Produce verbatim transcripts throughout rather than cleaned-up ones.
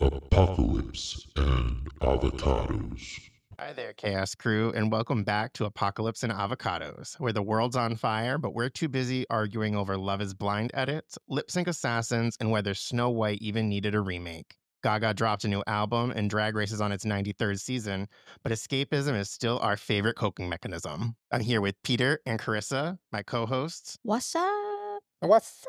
Apocalypse and Avocados. Hi there, Chaos Crew, and welcome back to Apocalypse and Avocados, where the world's on fire, but we're too busy arguing over Love is Blind edits, lip sync assassins, and whether Snow White even needed a remake. Gaga dropped a new album, and Drag Race is on its ninety-third season, but escapism is still our favorite coping mechanism. I'm here with Peter and Carissa, my co hosts. What's up? What's up?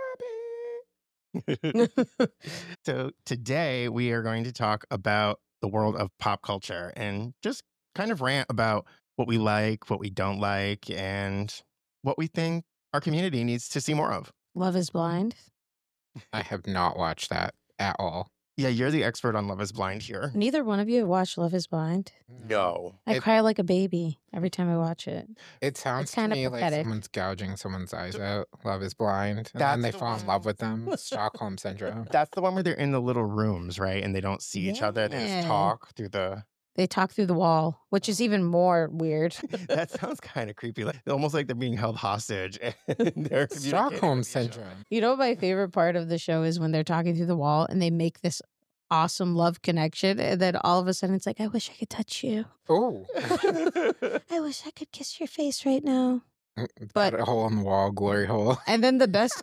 So today we are going to talk about the world of pop culture and just kind of rant about what we like, what we don't like, and what we think our community needs to see more of. Love is Blind. I have not watched that at all. Yeah, you're the expert on Love is Blind here. Neither one of you have watched Love is Blind. No. I It- cry like a baby every time I watch it. It sounds to kinda me like pathetic. someone's gouging someone's eyes out. Love is blind. And That's then they the fall in one. love with them. Stockholm syndrome. That's the one where they're in the little rooms, right? And they don't see each other. They Yeah. just talk through the... They talk through the wall, which is even more weird. That sounds kind of creepy. Like almost like they're being held hostage. And they're communicating Stockholm with each other. syndrome. You know what my favorite part of the show is when they're talking through the wall and they make this awesome love connection, and then all of a sudden it's like, I wish I could touch you. Oh. I wish I could kiss your face right now. But But- a hole in the wall, glory hole. And then the best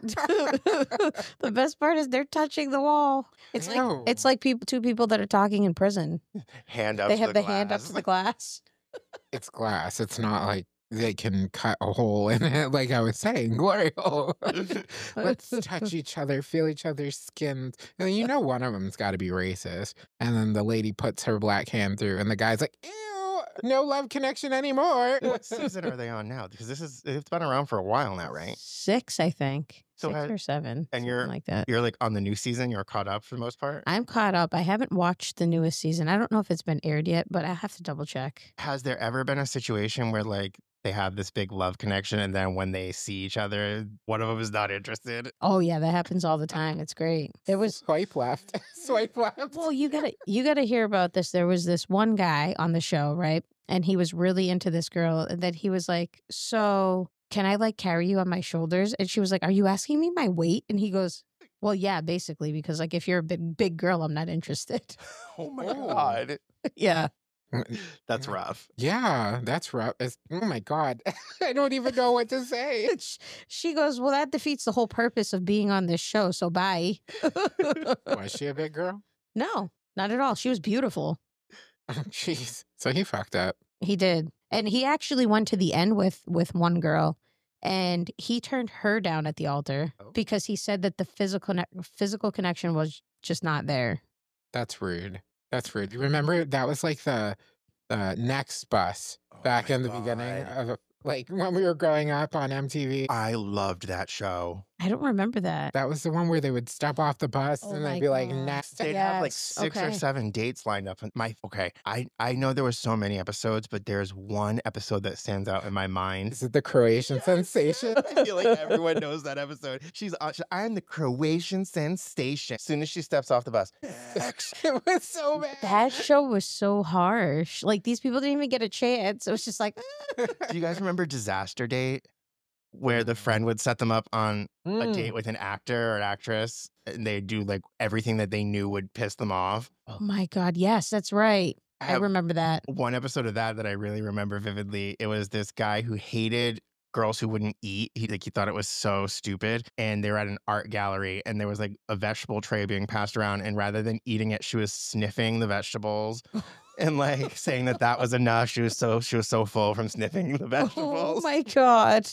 the best part is they're touching the wall. It's like Ew. it's like people two people that are talking in prison. Hand up They to have the the hand up glass. to the glass. It's glass. It's not like they can cut a hole in it, like I was saying. Glory hole. Let's touch each other, feel each other's skins. And you know one of them's got to be racist. And then the lady puts her black hand through, and the guy's like, ew, no love connection anymore. What season are they on now? Because this is it's been around for a while now, right? Six, I think. So Six had- or seven. and you're- something like that. You're like on the new season. You're caught up for the most part. I'm caught up. I haven't watched the newest season. I don't know if it's been aired yet, but I have to double check. Has there ever been a situation where like they have this big love connection, and then when they see each other, one of them is not interested? Oh yeah, that happens all the time. It's great. There was Swipe left. Swipe left. well, you gotta you gotta hear about this. There was this one guy on the show, right? And he was really into this girl, and then he was like, so can I like carry you on my shoulders? And she was like, are you asking me my weight? And he goes, well, yeah, basically, because like if you're a big big girl, I'm not interested. Oh my Oh. god, Yeah. that's rough. Yeah, that's rough. It's, oh my God. I don't even know what to say. Sh- She goes, well, that defeats the whole purpose of being on this show. So bye. Was she a big girl? No, not at all. She was beautiful. Oh, jeez. So he fucked up. He did. And he actually went to the end with with one girl, and he turned her down at the altar Oh. because he said that the physical ne- physical connection was just not there. That's rude. That's rude. You remember that was like the the next bus Oh back my in the beginning God. of like when we were growing up on M T V. I loved that show. I don't remember that. That was the one where they would step off the bus Oh and my they'd be like, God. next. They'd have like Yes, six or okay. seven dates lined up. And my okay, I I know there was so many episodes, but there's one episode that stands out in my mind. Is it the Croatian sensation? I feel like everyone knows that episode. She's on. she- I am the Croatian sensation. As soon as she steps off the bus, X. It was so bad. That show was so harsh. Like these people didn't even get a chance. It was just like, Do you guys remember Disaster Date, where the friend would set them up on a Mm. date with an actor or an actress, and they do like everything that they knew would piss them off? oh my God, yes, that's right. I have remember that. one episode of that that I really remember vividly. It was this guy who hated girls who wouldn't eat. He like he thought it was so stupid. And they were at an art gallery, and there was like a vegetable tray being passed around, and rather than eating it, she was sniffing the vegetables and like saying that that was enough. She was so she was so full from sniffing the Oh vegetables. my God.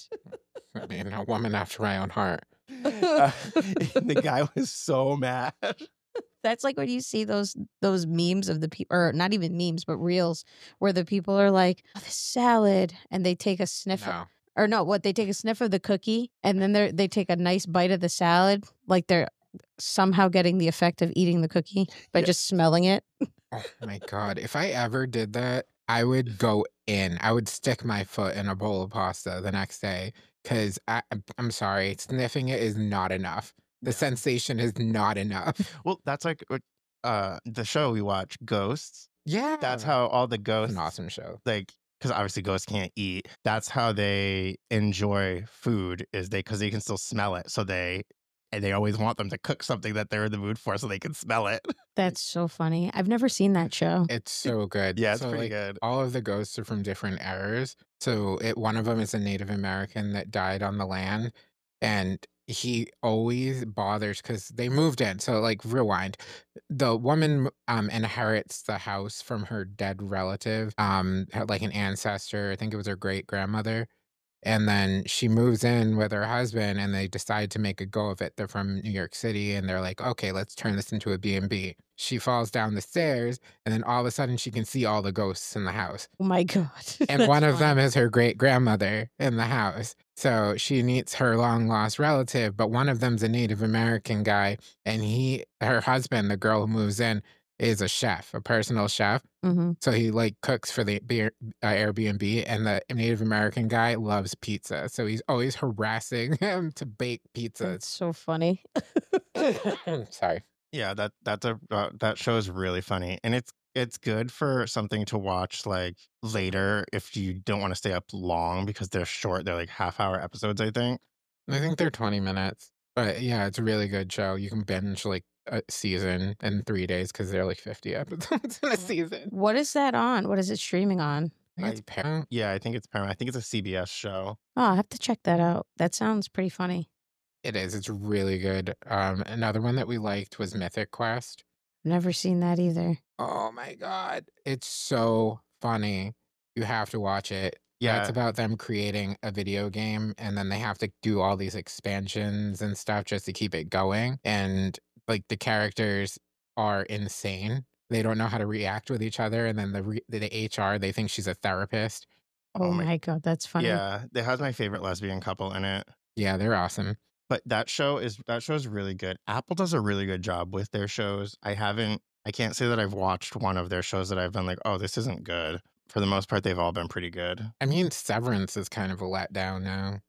I mean, a woman after my own heart. Uh, the guy was so mad. That's like when you see those those memes of the people, or not even memes, but reels, where the people are like, oh, this salad, and they take a sniff, No. or no, what they take a sniff of the cookie, and then they they take a nice bite of the salad, like they're somehow getting the effect of eating the cookie by Yeah. just smelling it. Oh my God. If I ever did that, I would go in. I would stick my foot in a bowl of pasta the next day because I'm sorry, sniffing it is not enough. The sensation is not enough. Well, that's like what, uh the show we watch, Ghosts. Yeah. That's how all the It's ghosts, an awesome show. like, because obviously ghosts can't eat. That's how they enjoy food, is they because they can still smell it. So they and they always want them to cook something that they're in the mood for so they can smell it. That's so funny. I've never seen that show. It's so good. Yeah, it's so, pretty like, good. all of the ghosts are from different eras. So it, one of them is a Native American that died on the land, and he always bothers because they moved in. So, like, rewind. The woman um inherits the house from her dead relative, um, had, like, an ancestor. I think it was her great grandmother. And then she moves in with her husband, and they decide to make a go of it. They're from New York City, and they're like, okay, let's turn this into a B and B. She falls down the stairs, and then all of a sudden she can see all the ghosts in the house. Oh my God. And one of them is her great grandmother in the house. So she meets her long lost relative, but one of them's a Native American guy, and he, her husband, the girl who moves in, is a chef, a personal chef. hmm So he like cooks for the Air- uh, Airbnb, and the Native American guy loves pizza. So he's always harassing him to bake pizzas. That's so funny. Sorry. Yeah, that that's a uh, that show is really funny, and it's it's good for something to watch like later if you don't want to stay up long because they're short. They're like half hour episodes, I think. I think they're twenty minutes. But yeah, it's a really good show. You can binge like a season in three days because they're like fifty episodes in a season. What is that on? What is it streaming on? I think it's Paramount. Yeah, I think it's Paramount. I think it's a C B S show. Oh, I'll have to check that out. That sounds pretty funny. It is. It's really good. Um, another one that we liked was Mythic Quest. Never seen that either. Oh my God. It's so funny. You have to watch it. Yeah, it's Yeah, about them creating a video game, and then they have to do all these expansions and stuff just to keep it going. And like the characters are insane. They don't know how to react with each other. And then the re- the H R, they think she's a therapist. Oh, Oh my- my God, that's funny. yeah. It has my favorite lesbian couple in it. Yeah, they're awesome. But that show is that show is really good. Apple does a really good job with their shows. I haven't I can't say that I've watched one of their shows that I've been like, oh, this isn't good. For the most part, they've all been pretty good. I mean, Severance is kind of a letdown now.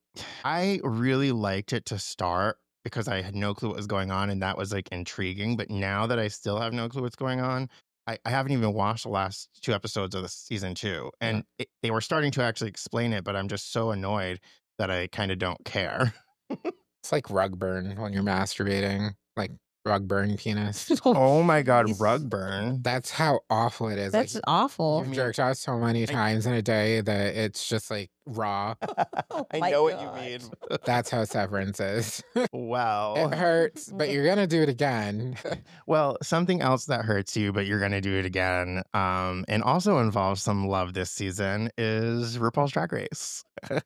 I really liked it to start because I had no clue what was going on, and that was like intriguing. But now that I still have no clue what's going on, I, I haven't even watched the last two episodes of the season two, and it, they were starting to actually explain it, but I'm just so annoyed that I kind of don't care. It's like rug burn when you're masturbating, like rug burn penis. Oh my god, Jeez. rug burn! That's how awful it is. That's like, awful. you've jerked out so many times in a day that it's just like raw. Oh I my know what God. you mean. That's how Severance is. Wow. It hurts, but you're gonna do it again. Well, something else that hurts you, but you're gonna do it again, um, and also involves some love this season is RuPaul's Drag Race.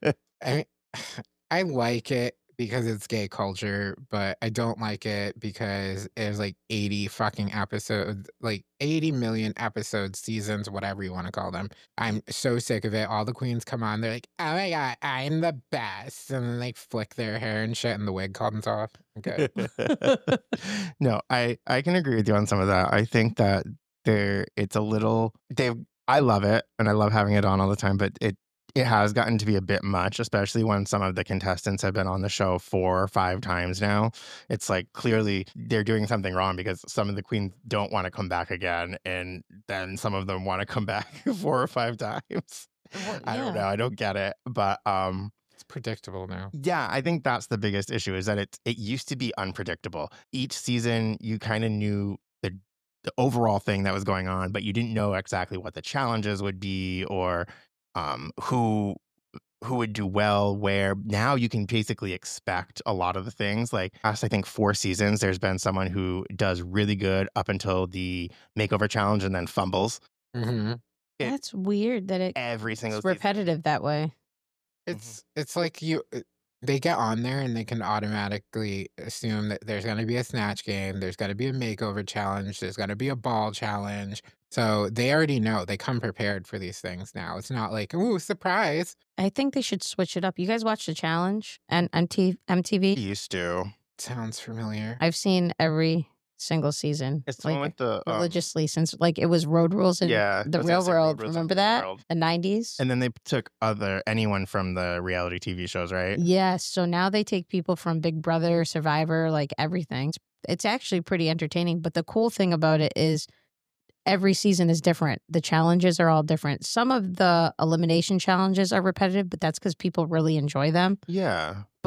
I mean, I like it because it's gay culture, but I don't like it because there's like eighty fucking episodes, like eighty million episodes, seasons, whatever you want to call them. I'm so sick of it. All the queens come on, they're like, oh my God, I'm the best. And then they flick their hair and shit and the wig comes off. Okay. No, I I can agree with you on some of that. I think that there it's a little they I love it and I love having it on all the time, but it it has gotten to be a bit much, especially when some of the contestants have been on the show four or five times now. It's like clearly they're doing something wrong because some of the queens don't want to come back again, and then some of them want to come back four or five times. I don't yeah. know. I don't get it, but um. It's predictable now. Yeah, I think that's the biggest issue is that it it used to be unpredictable. Each season you kind of knew the the overall thing that was going on, but you didn't know exactly what the challenges would be or um who who would do well where. Now you can basically expect a lot of the things. Like past I think four seasons there's been someone who does really good up until the makeover challenge and then fumbles hmm it- That's weird that it, every single it's season. repetitive that way. It's it's like you uh, they get on there and they can automatically assume that there's going to be a snatch game, there's going to be a makeover challenge, there's going to be a ball challenge. So they already know. They come prepared for these things now. It's not like, ooh, surprise. I think they should switch it up. You guys watch The Challenge and M T V? Used to. Sounds familiar. I've seen every single season. It's the one with the um, religiously since like it was Road Rules and yeah, the I was Real gonna say Road World. Rules and Remember Real that? World. The nineties? And then they took other anyone from the reality T V shows, right? Yes. So now they take people from Big Brother, Survivor, like everything. It's actually pretty entertaining. But the cool thing about it is every season is different. The challenges are all different. Some of the elimination challenges are repetitive, but that's because people really enjoy them. Yeah. But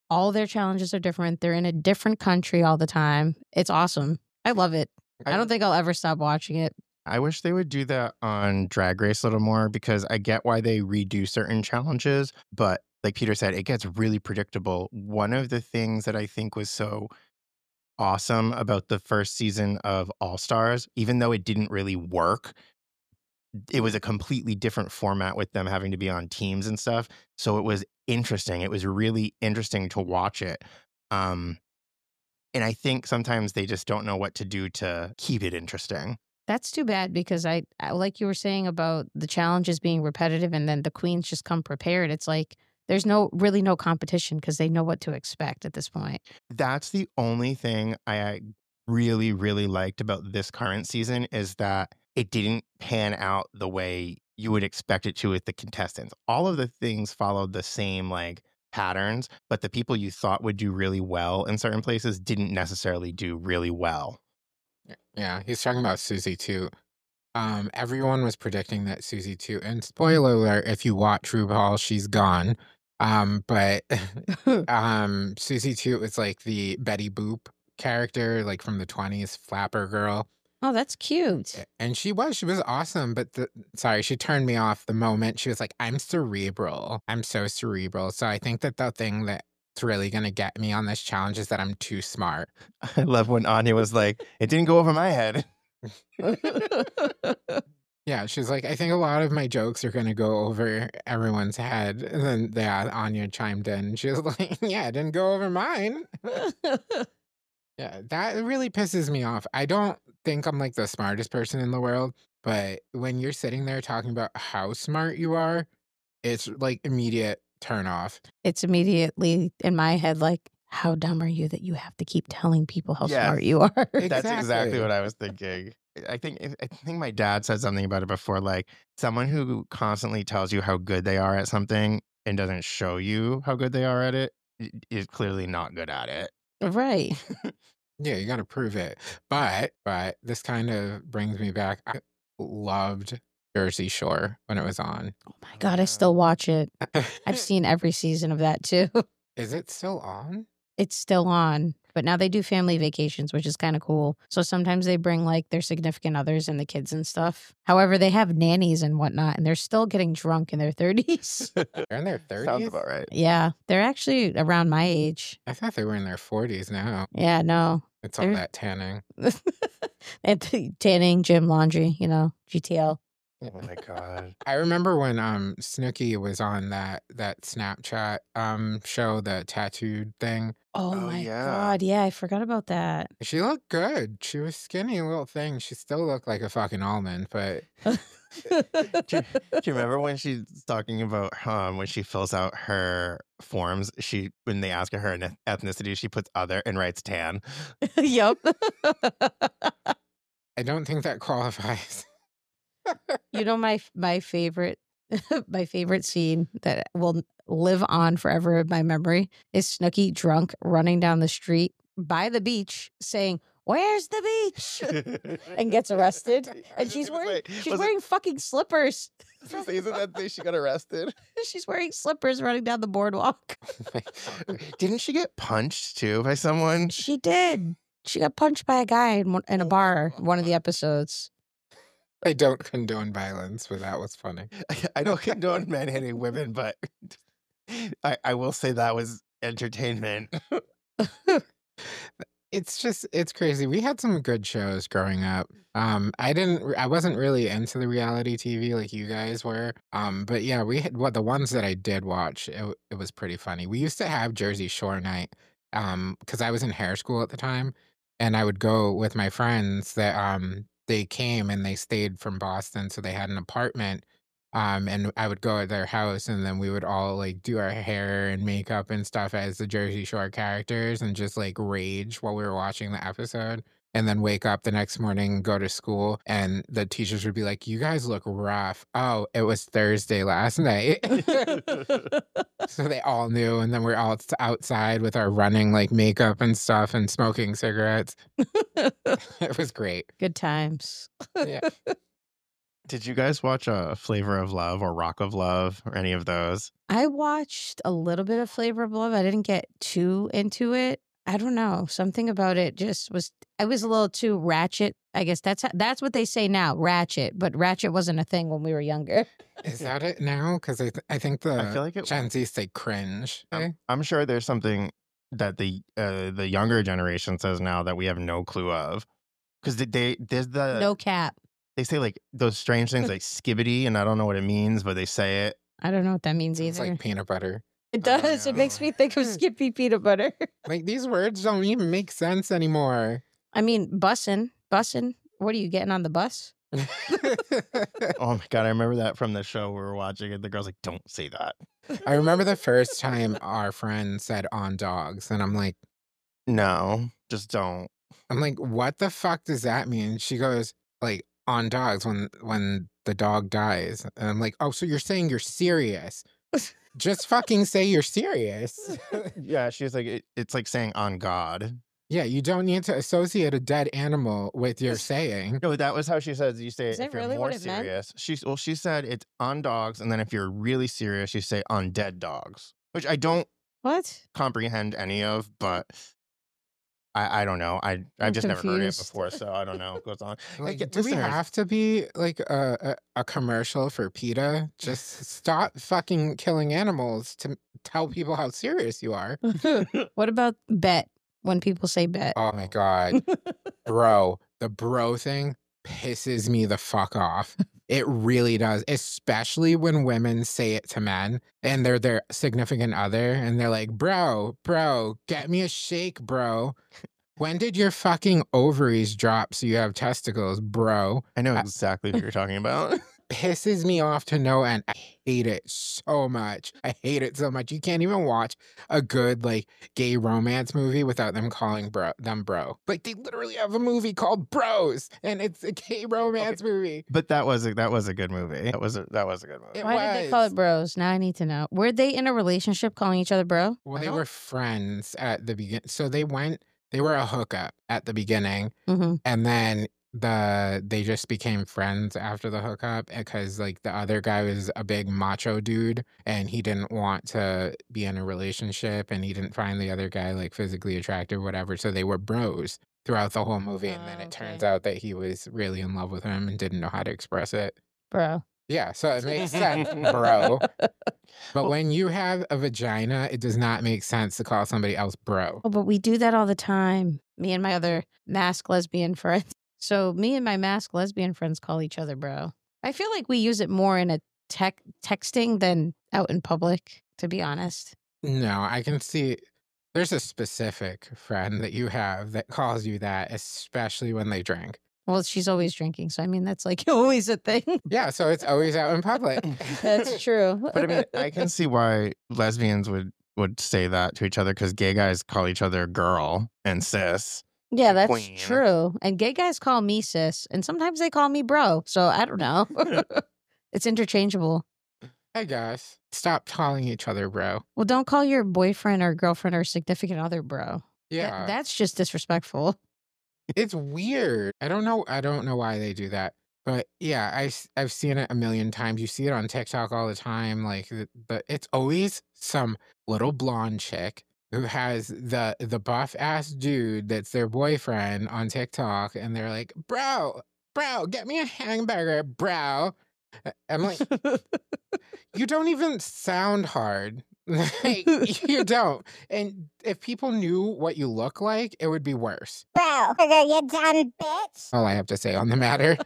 All their challenges are different. They're in a different country all the time. It's awesome. I love it. I, I don't think I'll ever stop watching it. I wish they would do that on Drag Race a little more, because I get why they redo certain challenges, but like Peter said, it gets really predictable. One of the things that I think was so awesome about the first season of All Stars, even though it didn't really work, it was a completely different format with them having to be on teams and stuff. So it was interesting. It was really interesting to watch it. Um, and I think sometimes they just don't know what to do to keep it interesting. That's too bad, because I, I like you were saying about the challenges being repetitive and then the queens just come prepared. It's like there's no really no competition because they know what to expect at this point. That's the only thing I really, really liked about this current season, is that it didn't pan out the way you would expect it to with the contestants. All of the things followed the same like patterns, but the people you thought would do really well in certain places didn't necessarily do really well. Yeah, he's talking about Susie too. Um, everyone was predicting that Susie too, and spoiler alert, if you watch RuPaul, she's gone. Um, but um, Susie too is like the Betty Boop character, like from the twenties, flapper girl. Oh, that's cute. And she was, she was awesome. But the, sorry, she turned me off the moment she was like, I'm cerebral. I'm so cerebral. So I think that the thing that it's really going to get me on this challenge is that I'm too smart. I love when Anya was like, it didn't go over my head. Yeah, she's like, I think a lot of my jokes are going to go over everyone's head. And then, yeah, Anya chimed in. She was like, yeah, it didn't go over mine. Yeah, that really pisses me off. I don't think I'm like the smartest person in the world, but when you're sitting there talking about how smart you are, it's like immediate turn off. It's immediately in my head like, how dumb are you that you have to keep telling people how Yes. smart you are? Exactly. That's exactly what I was thinking. I think I think my dad said something about it before, like someone who constantly tells you how good they are at something and doesn't show you how good they are at it is clearly not good at it. Right. Yeah, you got to prove it. But but this kind of brings me back. I loved Jersey Shore when it was on. Oh my God, I still watch it. I've seen every season of that too. Is it still on? It's still on, but now they do family vacations, which is kind of cool. So sometimes they bring like their significant others and the kids and stuff. However, they have nannies and whatnot, and they're still getting drunk in their thirties. They're in their Sounds thirties? about right. Yeah, they're actually around my age. I thought they were in their forties now. Yeah, no. It's all They're- that tanning. And the tanning, gym, laundry, you know, G T L. Oh my God. I remember when um Snooki was on that that Snapchat um show, the tattooed thing. Oh, Oh, my yeah. God. Yeah, I forgot about that. She looked good. She was skinny little thing. She still looked like a fucking almond, but do, you, do you remember when she's talking about um when she fills out her forms, she when they ask her her eth- ethnicity, she puts other and writes tan. Yup. I don't think that qualifies. You know my my favorite my favorite scene that will live on forever in my memory is Snooki drunk running down the street by the beach saying, "Where's the beach?" and gets arrested. And she's wearing she's wearing fucking slippers. Isn't that day she got arrested? She's wearing slippers running down the boardwalk. Didn't she get punched too by someone? She did. She got punched by a guy in, one, in a bar. One of the episodes. I don't condone violence, but that was funny. I don't condone men hitting women, but I, I will say that was entertainment. It's just it's crazy. We had some good shows growing up. Um, I didn't, re- I wasn't really into the reality T V like you guys were. Um, but yeah, we had what the ones that I did watch. It, w- it was pretty funny. We used to have Jersey Shore night. Um, because I was in hair school at the time, and I would go with my friends that um they came and they stayed from Boston, so they had an apartment. Um, and I would go at their house, and then we would all like do our hair and makeup and stuff as the Jersey Shore characters, and just like rage while we were watching the episode. And then wake up the next morning and go to school, and the teachers would be like, "You guys look rough." Oh, it was Thursday last night. So they all knew, and then we're all t- outside with our running like makeup and stuff and smoking cigarettes. It was great. Good times. Yeah. Did you guys watch uh, Flavor of Love or Rock of Love or any of those? I watched a little bit of Flavor of Love. I didn't get too into it. I don't know. Something about it just was, I was a little too ratchet. I guess that's how, that's what they say now, ratchet. But ratchet wasn't a thing when we were younger. Is that it now? Because I, th- I think the I feel like it Gen Z say cringe. eh? I'm, I'm sure there's something that the uh, the younger generation says now that we have no clue of. Because they, they there's the No cap. they say like those strange things like skibbity, and I don't know what it means, but they say it. I don't know what that means It's either. like peanut butter. It I don't does. It makes know. me think of Skippy peanut butter. Like these words don't even make sense anymore. I mean, bussin', bussin'. What are you getting on the bus? Oh my god, I remember that from the show we were watching, and the girl's like, "Don't say that." I remember the first time our friend said on dogs, and I'm like, No, just don't. I'm like, what the fuck does that mean? She goes, like, on dogs when when the dog dies. And I'm like, oh, so you're saying you're serious. Just fucking say you're serious. Yeah, she's like, it, it's like saying on God. Yeah, you don't need to associate a dead animal with your saying. No, that was how she says you say Is it that if you're really more what it meant? serious. She's well, she said it's on dogs, and then if you're really serious, you say on dead dogs, which I don't What? comprehend any of, but I I don't know. I I've I'm just never heard it confused. before, so I don't know what goes on. Like, Like, do we listeners- have to be like a, a, a commercial for PETA? Just stop fucking killing animals to tell people how serious you are. What about bet? When people say bet. Oh my God. Bro, the bro thing pisses me the fuck off. It really does, especially when women say it to men and they're their significant other and they're like, bro, bro, get me a shake, bro. When did your fucking ovaries drop so you have testicles, bro? I know I- exactly what you're talking about. Pisses me off to no end. I hate it so much. I hate it so much. You can't even watch a good like gay romance movie without them calling bro them bro. Like they literally have a movie called Bros, and it's a gay romance movie. But that was a, that was a good movie. That was a, that was a good movie. It Why did they call was. it bros? Now I need to know. Were they in a relationship calling each other bro? Well, I they don't- were friends at the beginning, so they went. They were a hookup at the beginning, Mm-hmm. and then the they just became friends after the hookup because like the other guy was a big macho dude and he didn't want to be in a relationship and he didn't find the other guy like physically attractive, whatever. So they were bros throughout the whole movie, and then Oh, it turns okay. out that he was really in love with him and didn't know how to express it. Bro. Yeah, so it makes sense, bro. But when you have a vagina, it does not make sense to call somebody else bro. Oh, but we do that all the time. Me and my other mask lesbian friends. So me and my mask lesbian friends call each other bro. I feel like we use it more in a tech texting than out in public, to be honest. No, I can see there's a specific friend that you have that calls you that, especially when they drink. Well, she's always drinking, so I mean that's like always a thing. Yeah, so it's always out in public. That's true. But I mean, I can see why lesbians would would say that to each other because gay guys call each other girl and sis. Yeah, that's queen. true. And gay guys call me sis, and sometimes they call me bro. So I don't know. It's interchangeable. Hey guys, stop calling each other bro. Well, don't call your boyfriend or girlfriend or significant other bro. That- Yeah, that's just disrespectful. it's weird. I don't know. I don't know why they do that. But yeah, I, s- I've seen it a million times. You see it on TikTok all the time. Like, the, the, it's always some little blonde chick who has the the buff ass dude that's their boyfriend on TikTok, and they're like, "Bro, bro, get me a hamburger, bro." Uh, I'm like, you don't even sound hard. Like, you don't. And if people knew what you look like, it would be worse. Bro, you done, bitch? All I have to say on the matter.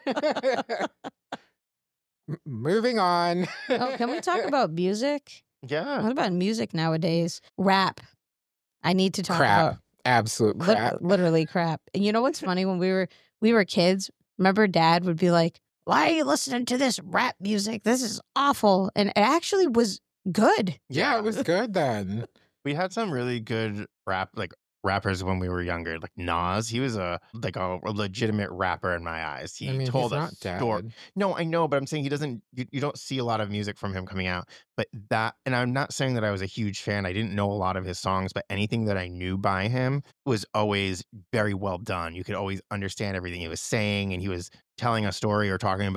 M- Moving on. Oh, can we talk about music? Yeah. What about music nowadays? Rap. I need to talk crap? about Absolute lit- crap. literally crap. And you know what's funny? When we were we were kids, remember Dad would be like, "Why are you listening to this rap music? This is awful." And it actually was good. Yeah, it was good then. We had some really good rap like rappers when we were younger. Like Nas, he was a like a, a legitimate rapper in my eyes. He I mean, told he's a not story. dead. No, I know, but I'm saying he doesn't. You, you don't see a lot of music from him coming out. But that, and I'm not saying that I was a huge fan. I didn't know a lot of his songs, but anything that I knew by him was always very well done. You could always understand everything he was saying, and he was telling a story or talking about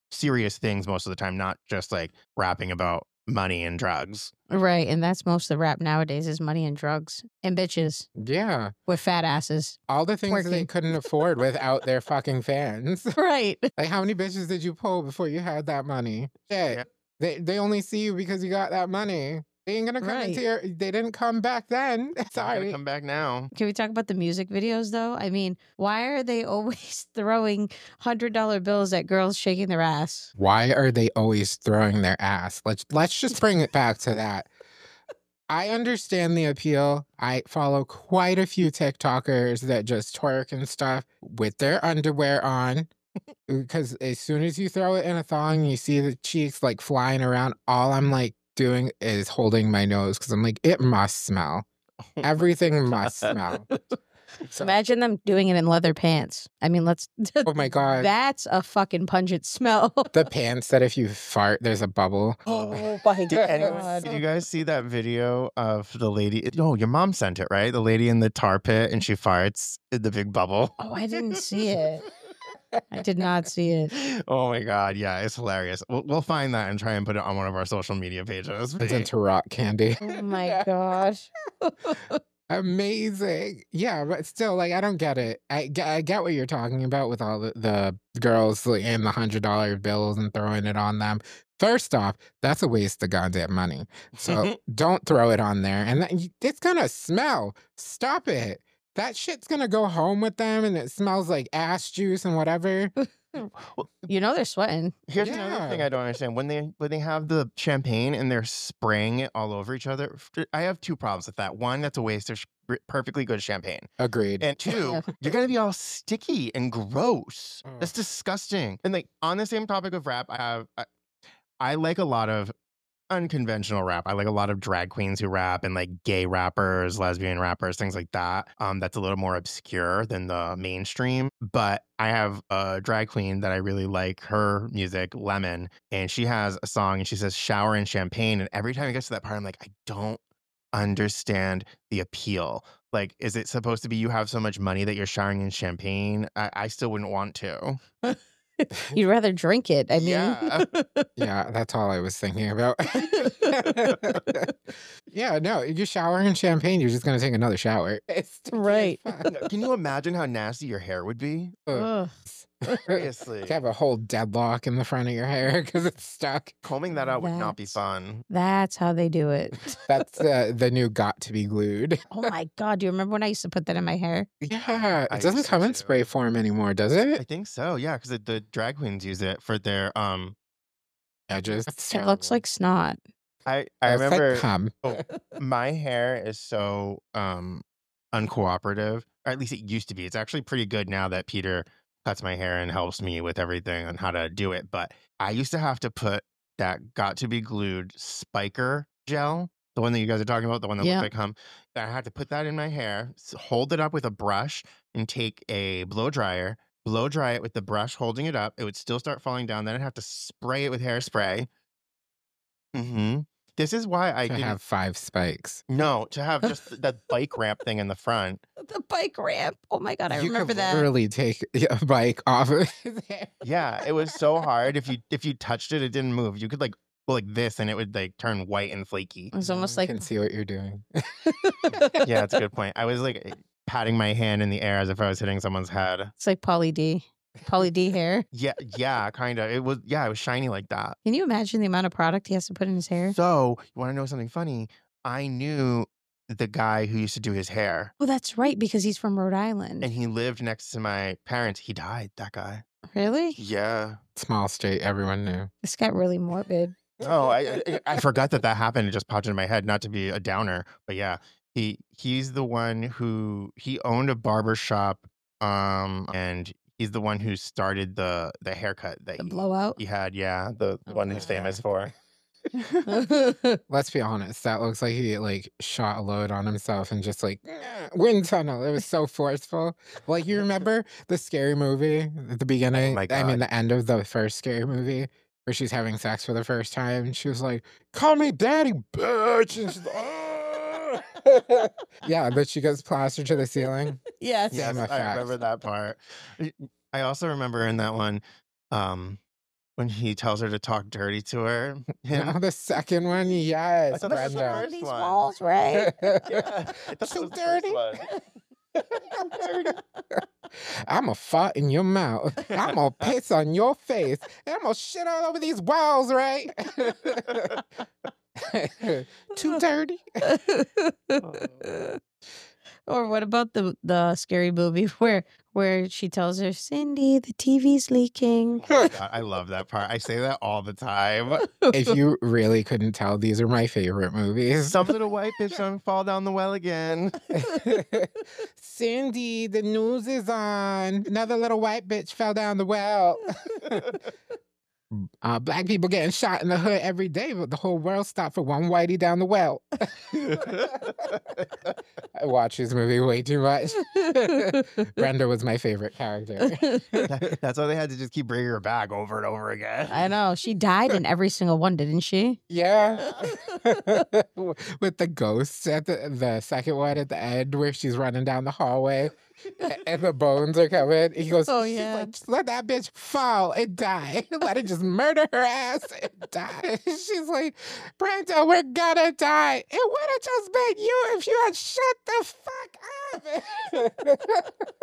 serious things most of the time, not just like rapping about money and drugs. Right. And that's most of the rap nowadays is money and drugs and bitches Yeah. with fat asses. All the things that they Twerking. couldn't afford without their fucking fans. Right. Like, how many bitches did you pull before you had that money? Shit. Yeah. They they only see you because you got that money. They ain't gonna come Right. into your. They didn't come back then. Gotta Sorry. come back now. Can we talk about the music videos though? I mean, why are they always throwing hundred dollar bills at girls shaking their ass? Why are they always throwing their ass? Let's let's just bring it back to that. I understand the appeal. I follow quite a few TikTokers that just twerk and stuff with their underwear on. Because as soon as you throw it in a thong, you see the cheeks like flying around. All I'm like doing is holding my nose because I'm like, it must smell. Everything must smell. So, Imagine them doing it in leather pants. I mean, let's. oh my God. That's a fucking pungent smell. The pants that if you fart, there's a bubble. Oh my Did, anyone, did you guys see that video of the lady? Oh, your mom sent it, right? The lady in the tar pit and she farts in the big bubble. Oh, I didn't see it. I did not see it. Oh my God. Yeah, it's hilarious. We'll, we'll find that and try and put it on one of our social media pages. It's into rock candy. Oh my gosh. Amazing. Yeah, but still, like, I don't get it. I get, I get what you're talking about with all the, the girls like, and the hundred dollar bills and throwing it on them. First off, that's a waste of goddamn money. So don't throw it on there. And that, it's gonna smell. Stop it. That shit's gonna go home with them and it smells like ass juice and whatever. You know they're sweating. Here's another thing Yeah. I don't understand. When they when they have the champagne and they're spraying it all over each other, f- I have two problems with that. One, that's a waste of sh- perfectly good champagne. Agreed. And two, you're gonna be all sticky and gross. That's Ugh. disgusting. And like on the same topic of rap, I have I, I like a lot of unconventional rap. I like a lot of drag queens who rap and like gay rappers, lesbian rappers, things like that. Um, that's a little more obscure than the mainstream. But I have a drag queen that I really like her music, Lemon, and she has a song and she says shower in champagne. And every time it gets to that part, I'm like, I don't understand the appeal. Like, is it supposed to be you have so much money that you're showering in champagne? I, I still wouldn't want to. You'd rather drink it. I mean, Yeah. Yeah, that's all I was thinking about. Yeah, no, you're showering in champagne, you're just gonna take another shower. It's sticky as Right. fuck. Can you imagine how nasty your hair would be? Ugh. Ugh. Seriously. You have a whole deadlock in the front of your hair because it's stuck. Combing that out would not be That's- fun. That's how they do it. That's uh, the new got to be glued. Oh my God. Do you remember when I used to put that in my hair? Yeah, I it doesn't used to come in too. spray form anymore, does I it? think so, yeah, because the, the drag queens use it for their um. Edges. It looks like snot. I I It's like remember cum. oh, my hair is so um uncooperative, or at least it used to be. It's actually pretty good now that Peter cuts my hair and helps me with everything on how to do it. But I used to have to put that got to be glued spiker gel, the one that you guys are talking about, the one that Yeah. looks like cum. I had to put that in my hair, s- hold it up with a brush, and take a blow dryer, blow dry it with the brush holding it up. It would still start falling down. Then I'd have to spray it with hairspray. Mm-hmm. This is why I To didn't. have five spikes. No, to have just th- that bike ramp thing in the front. The bike ramp. Oh my God. I you remember could that. literally take a bike off of his hair. Yeah, it was so hard. If you if you touched it, it didn't move. You could like go like this, and it would like turn white and flaky. It was I almost like can see what you're doing. Yeah, that's a good point. I was like eh, patting my hand in the air as if I was hitting someone's head. it's like Polly D. Polly D hair. Yeah, yeah, kind of. It was yeah, it was shiny like that. Can you imagine the amount of product he has to put in his hair? So you want to know something funny? I knew the guy who used to do his hair, Oh, that's right, because he's from Rhode Island. and he lived next to my parents. He died. That guy. Really? Yeah. Small state, everyone knew. This got really morbid. Oh, I, I I forgot that that happened. It just popped into my head. Not to be a downer, but yeah, he he's the one who he owned a barber shop, um, and he's the one who started the the haircut that The he, blowout. he had. Yeah, the Oh one my he's famous God. for. Let's be honest, that looks like he like shot a load on himself and just like "Nah, wind tunnel. It was so forceful. Like you remember the scary movie at the beginning? my I mean God. the end of the first scary movie where she's having sex for the first time and she was like, call me daddy, bitch. And she's like, "Ah." Yeah, but she gets plastered to the ceiling. Yes. Yeah. Yes, my I facts. remember that part. I also remember in that one, um, when he tells her to talk dirty to her. Now Him. the second one, yes, thought that was the Brenda. first These one. walls, right? Yeah, I thought that So was the first dirty. one. I'm gonna fart in your mouth. I'm gonna piss on your face. And I'm gonna shit all over these walls, right? Too dirty. Or what about the the scary movie where where she tells her, Cindy, the T V's leaking. God, I love that part. I say that all the time. If you really couldn't tell, these are my favorite movies. Some little white bitch don't fall down the well again. Cindy, the news is on. Another little white bitch fell down the well. Uh, black people getting shot in the hood every day, but the whole world stopped for one whitey down the well. I watch this movie way too much. Brenda was my favorite character. That- that's why they had to just keep bringing her back over and over again. I know. She died in every single one, didn't she? Yeah. With the ghosts at the, the second one at the end where she's running down the hallway a- and the bones are coming. He goes, Oh, she's yeah. like, just let that bitch fall and die. Let her just murder her ass and die. She's like, Brenda, we're gonna die. It would have just been you if you had shut the fuck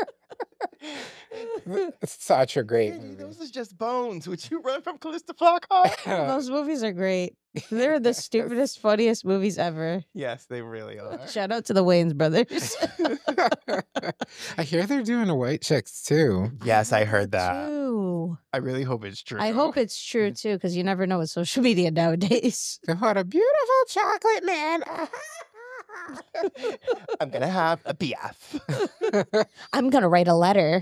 up. Such a great Cindy, movie. those is just bones. Would you run from Calista Flockhart? Those movies are great. They're the stupidest, funniest movies ever. Yes, they really are. Shout out to the Wayans brothers. I hear they're doing a White Chicks too. Yes, I heard that. True. I really hope it's true. I hope it's true too, because you never know with social media nowadays. What a beautiful chocolate man. I'm gonna have a B F. I'm gonna write a letter.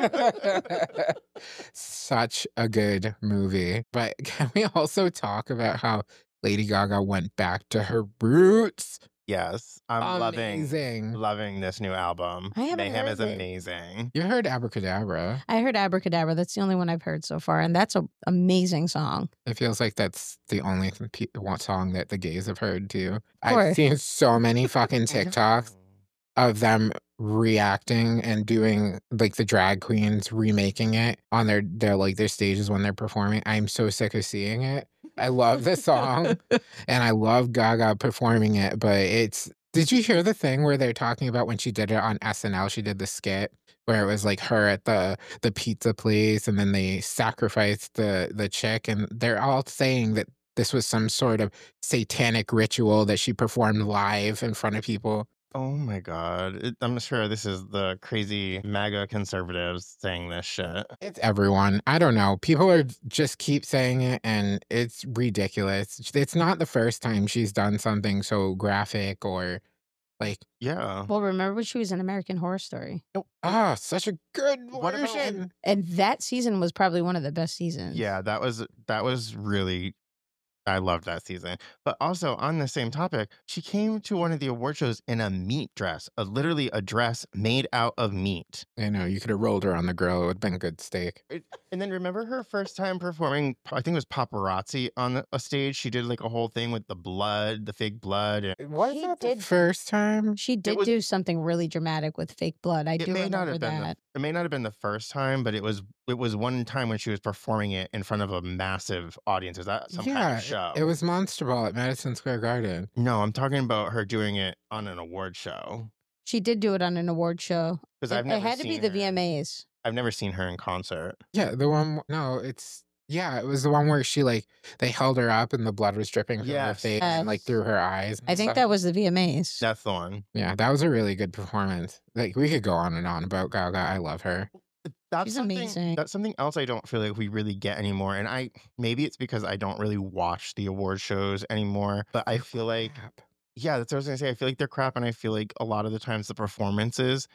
Such a good movie. But can we also talk about how Lady Gaga went back to her roots? Yes, I'm Amazing. loving loving this new album. I haven't Mayhem heard is it. amazing. You heard Abracadabra. I heard Abracadabra. That's the only one I've heard so far, and that's an amazing song. It feels like that's the only th- pe- one song that the gays have heard too. I've course. seen so many fucking TikToks of them reacting and doing like the drag queens remaking it on their their like their stages when they're performing. I'm so sick of seeing it. I love the song and I love Gaga performing it, but it's did you hear the thing where they're talking about when she did it on S N L? She did the skit where it was like her at the the pizza place and then they sacrificed the the chick and they're all saying that this was some sort of satanic ritual that she performed live in front of people. Oh my god. It, I'm sure this is the crazy MAGA conservatives saying this shit. It's everyone. I don't know. People are just keep saying it and it's ridiculous. It's not the first time she's done something so graphic or like, Yeah. Well, remember when she was in American Horror Story? ah, such a good What about version. when- And that season was probably one of the best seasons. Yeah, that was that was really I loved that season. But also on the same topic, she came to one of the award shows in a meat dress, a literally a dress made out of meat. I know, you could have rolled her on the grill. It would have been good steak. It- and then remember her first time performing, I think it was paparazzi on the- a stage. She did like a whole thing with the blood, the fake blood. And Was She that the did- first time? She did was- do something really dramatic with fake blood. I it do may remember not have been that. the, it may not have been the first time, but it was it was one time when she was performing it in front of a massive audience. Was that some yeah, kind of it- show? it was Monster Ball at Madison Square Garden. No, I'm talking about her doing it on an award show. She did do it on an award show. Because It, I've it never had to be seen the her- V M As. I've never seen her in concert. Yeah, the one. No, it's yeah, it was the one where she like they held her up and the blood was dripping from her Yes. face and like Yes. through her eyes. and I think stuff. that was the V M As. That's the one. Yeah, that was a really good performance. Like we could go on and on about Gaga. I love her. That's She's something, amazing. That's something else I don't feel like we really get anymore. And I maybe it's because I don't really watch the award shows anymore. But I feel like Crap. yeah, that's what I was gonna say. I feel like they're crap, and I feel like a lot of the times the performances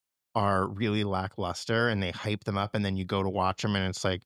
are really lackluster, and they hype them up, and then you go to watch them, and it's like,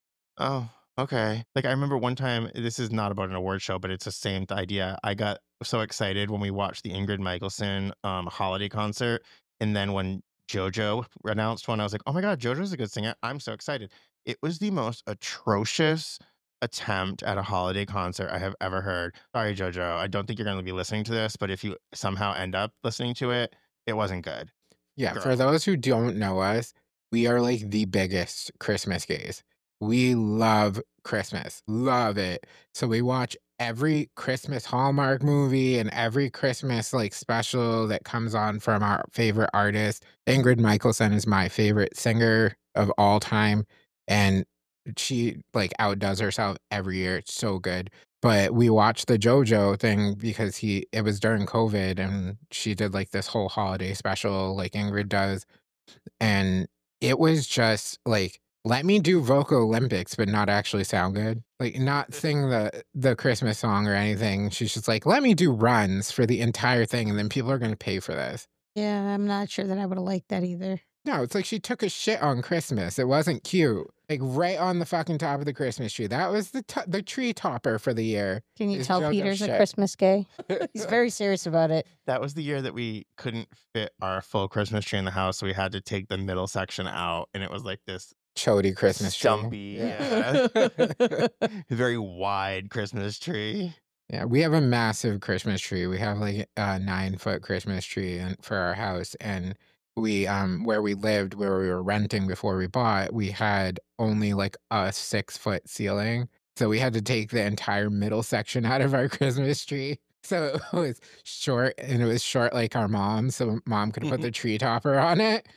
oh, okay. Like I remember one time. This is not about an award show, but it's the same idea. I got so excited when we watched the Ingrid Michaelson um, holiday concert, and then when JoJo announced one, I was like, oh my god, JoJo's a good singer. I'm so excited. It was the most atrocious attempt at a holiday concert I have ever heard. Sorry, JoJo. I don't think you're going to be listening to this, but if you somehow end up listening to it, it wasn't good. Yeah, Girl. for those who don't know us, we are like the biggest Christmas gays. we love Christmas. Love it. So we watch every Christmas Hallmark movie and every Christmas like special that comes on from our favorite artist. Ingrid Michaelson is my favorite singer of all time. And she like outdoes herself every year. It's so good. But we watched the JoJo thing because he it was during COVID and she did like this whole holiday special like Ingrid does. And it was just like, let me do Vocal Olympics, but not actually sound good. Like, not sing the the Christmas song or anything. She's just like, let me do runs for the entire thing, and then people are going to pay for this. Yeah, I'm not sure that I would have liked that either. No, it's like she took a shit on Christmas. It wasn't cute. Like, right on the fucking top of the Christmas tree. That was the to- the tree topper for the year. Can you is tell JoJo Peter's a shit. Christmas gay? He's very serious about it. That was the year that we couldn't fit our full Christmas tree in the house, so we had to take the middle section out, and it was like this Chody Christmas tree. stumpy, yeah, very wide Christmas tree. Yeah, we have a massive Christmas tree. We have like a nine foot Christmas tree in, for our house. And we, um, where we lived, where we were renting before we bought, we had only like a six foot ceiling. So we had to take the entire middle section out of our Christmas tree. So it was short, and it was short like our mom. So mom could put the tree topper on it.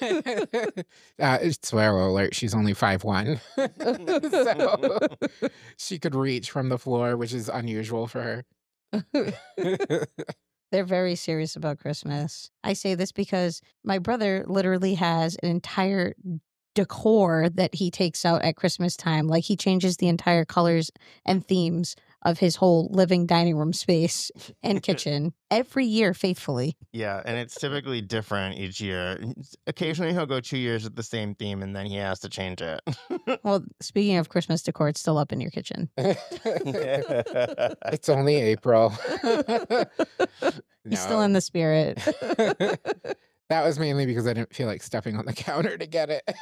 uh, spoiler alert, she's only five one. So she could reach from the floor, which is unusual for her. They're very serious about Christmas. I say this because my brother literally has an entire decor that he takes out at Christmas time. Like, he changes the entire colors and themes of his whole living dining room space and kitchen every year faithfully. Yeah, and it's typically different each year. Occasionally he'll go two years with the same theme, and then he has to change it. Well, speaking of Christmas decor, it's still up in your kitchen. It's only April. He's still in the spirit. That was mainly because I didn't feel like stepping on the counter to get it.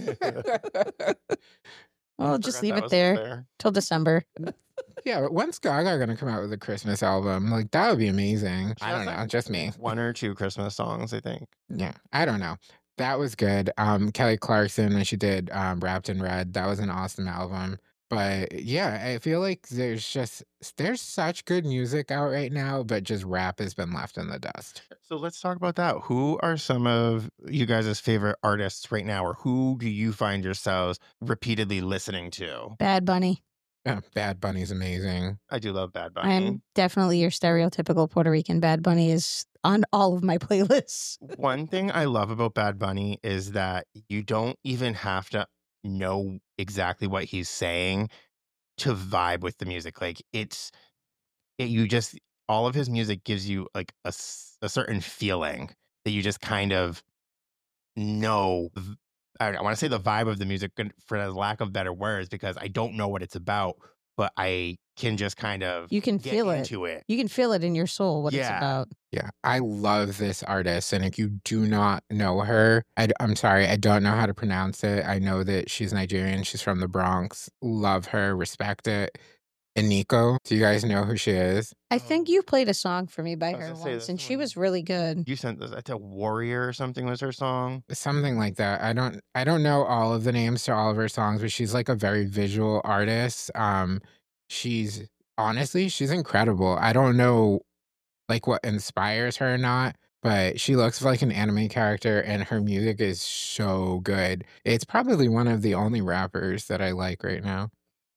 Well, just Forgot leave that it was there till December. Yeah, but when's Gaga gonna come out with a Christmas album? Like, that would be amazing. She I has, don't like, know, just me. One or two Christmas songs, I think. Yeah, I don't know. That was good. Um, Kelly Clarkson, when she did um, Wrapped in Red, that was an awesome album. But yeah, I feel like there's just there's such good music out right now, but just rap has been left in the dust. So let's talk about that. Who are some of you guys' favorite artists right now, or who do you find yourselves repeatedly listening to? Bad Bunny. Yeah, Bad Bunny's amazing. I do love Bad Bunny. I'm definitely your stereotypical Puerto Rican. Bad Bunny is on all of my playlists. One thing I love about Bad Bunny is that you don't even have to know exactly what he's saying to vibe with the music. Like, it's it, you just all of his music gives you like a, s- a certain feeling that you just kind of know. v- I, don't know, I want to say the vibe of the music, and for the lack of better words, because I don't know what it's about, but I can just kind of You can get feel it. into it. You can feel it in your soul what it's Yeah. about. Yeah, I love this artist. And if you do not know her, I, am sorry, I don't know how to pronounce it. I know that she's Nigerian. She's from the Bronx. Love her, respect it. Iniko, do you guys know who she is? I think you played a song for me by I was her gonna say, once, that's and the she one- was really good. You sent this. I think Warrior or something was her song. Something like that. I don't I don't know all of the names to all of her songs, but she's like a very visual artist. Um she's honestly, she's incredible. I don't know like what inspires her or not, but she looks like an anime character and her music is so good. It's probably one of the only rappers that I like right now.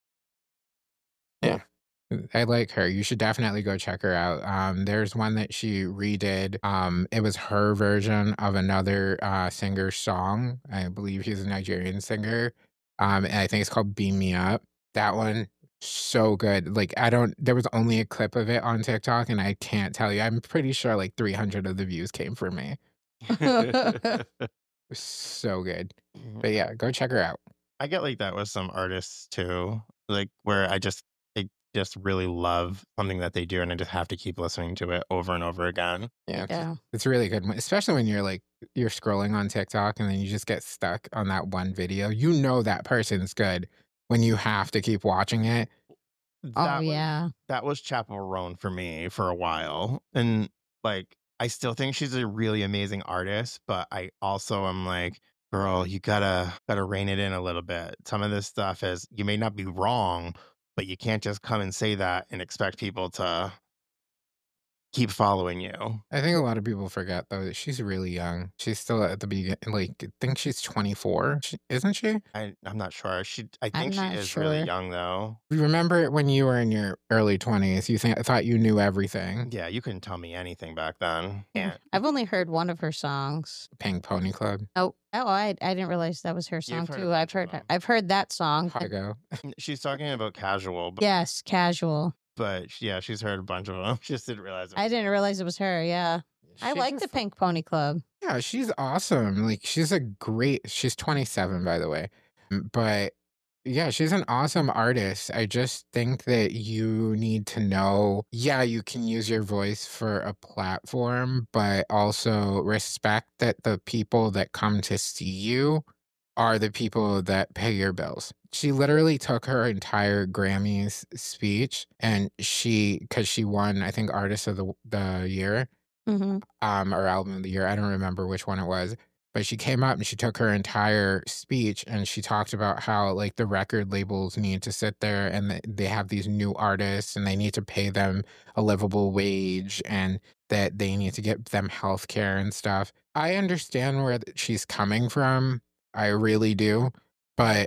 Yeah. I like her. You should definitely go check her out. Um, there's one that she redid. Um, it was her version of another uh, singer's song. I believe he's a Nigerian singer. Um, and I think it's called Beam Me Up. That one, so good. Like, I don't, there was only a clip of it on TikTok, and I can't tell you. I'm pretty sure like three hundred of the views came from me. It was so good. But yeah, go check her out. I get like that with some artists too, like where I just I just really love something that they do, and I just have to keep listening to it over and over again. Yeah, it's, Yeah. it's really good, when- especially when you're like you're scrolling on TikTok and then you just get stuck on that one video. You know that person's good when you have to keep watching it. Oh, That was- yeah. that was Chappell Roan for me for a while, and like I still think she's a really amazing artist, but I also am like, girl, you gotta gotta rein it in a little bit. Some of this stuff is you may not be wrong, but you can't just come and say that and expect people to keep following you. I think a lot of people forget though that she's really young. She's still at the beginning. Like, I think she's twenty-four, she, isn't she? I I'm not sure. She I I'm think she not is really sure. young though. Remember when you were in your early twenties? You think thought you knew everything. Yeah, you couldn't tell me anything back then. Can't. I've only heard one of her songs. Pink Pony Club, Oh, oh, I I didn't realize that was her song You've heard a too. I've bunch of heard them. I've heard that song. but- Hago. She's talking about casual, but, Yes, casual. but yeah, she's heard a bunch of them. Just didn't realize it. I was didn't her. realize it was her. Yeah, I She like the just- Pink Pony Club. Yeah, she's awesome. Like, she's a great. She's twenty-seven, by the way, M- but yeah, she's an awesome artist. I just think that you need to know. Yeah, you can use your voice for a platform, but also respect that the people that come to see you are the people that pay your bills. She literally took her entire Grammys speech and she, because she won, I think, Artist of the the Year, hmm um, or Album of the Year. I don't remember which one it was, but she came up and she took her entire speech and she talked about how like the record labels need to sit there and th- they have these new artists and they need to pay them a livable wage and that they need to get them health care and stuff. I understand where th- she's coming from. I really do. But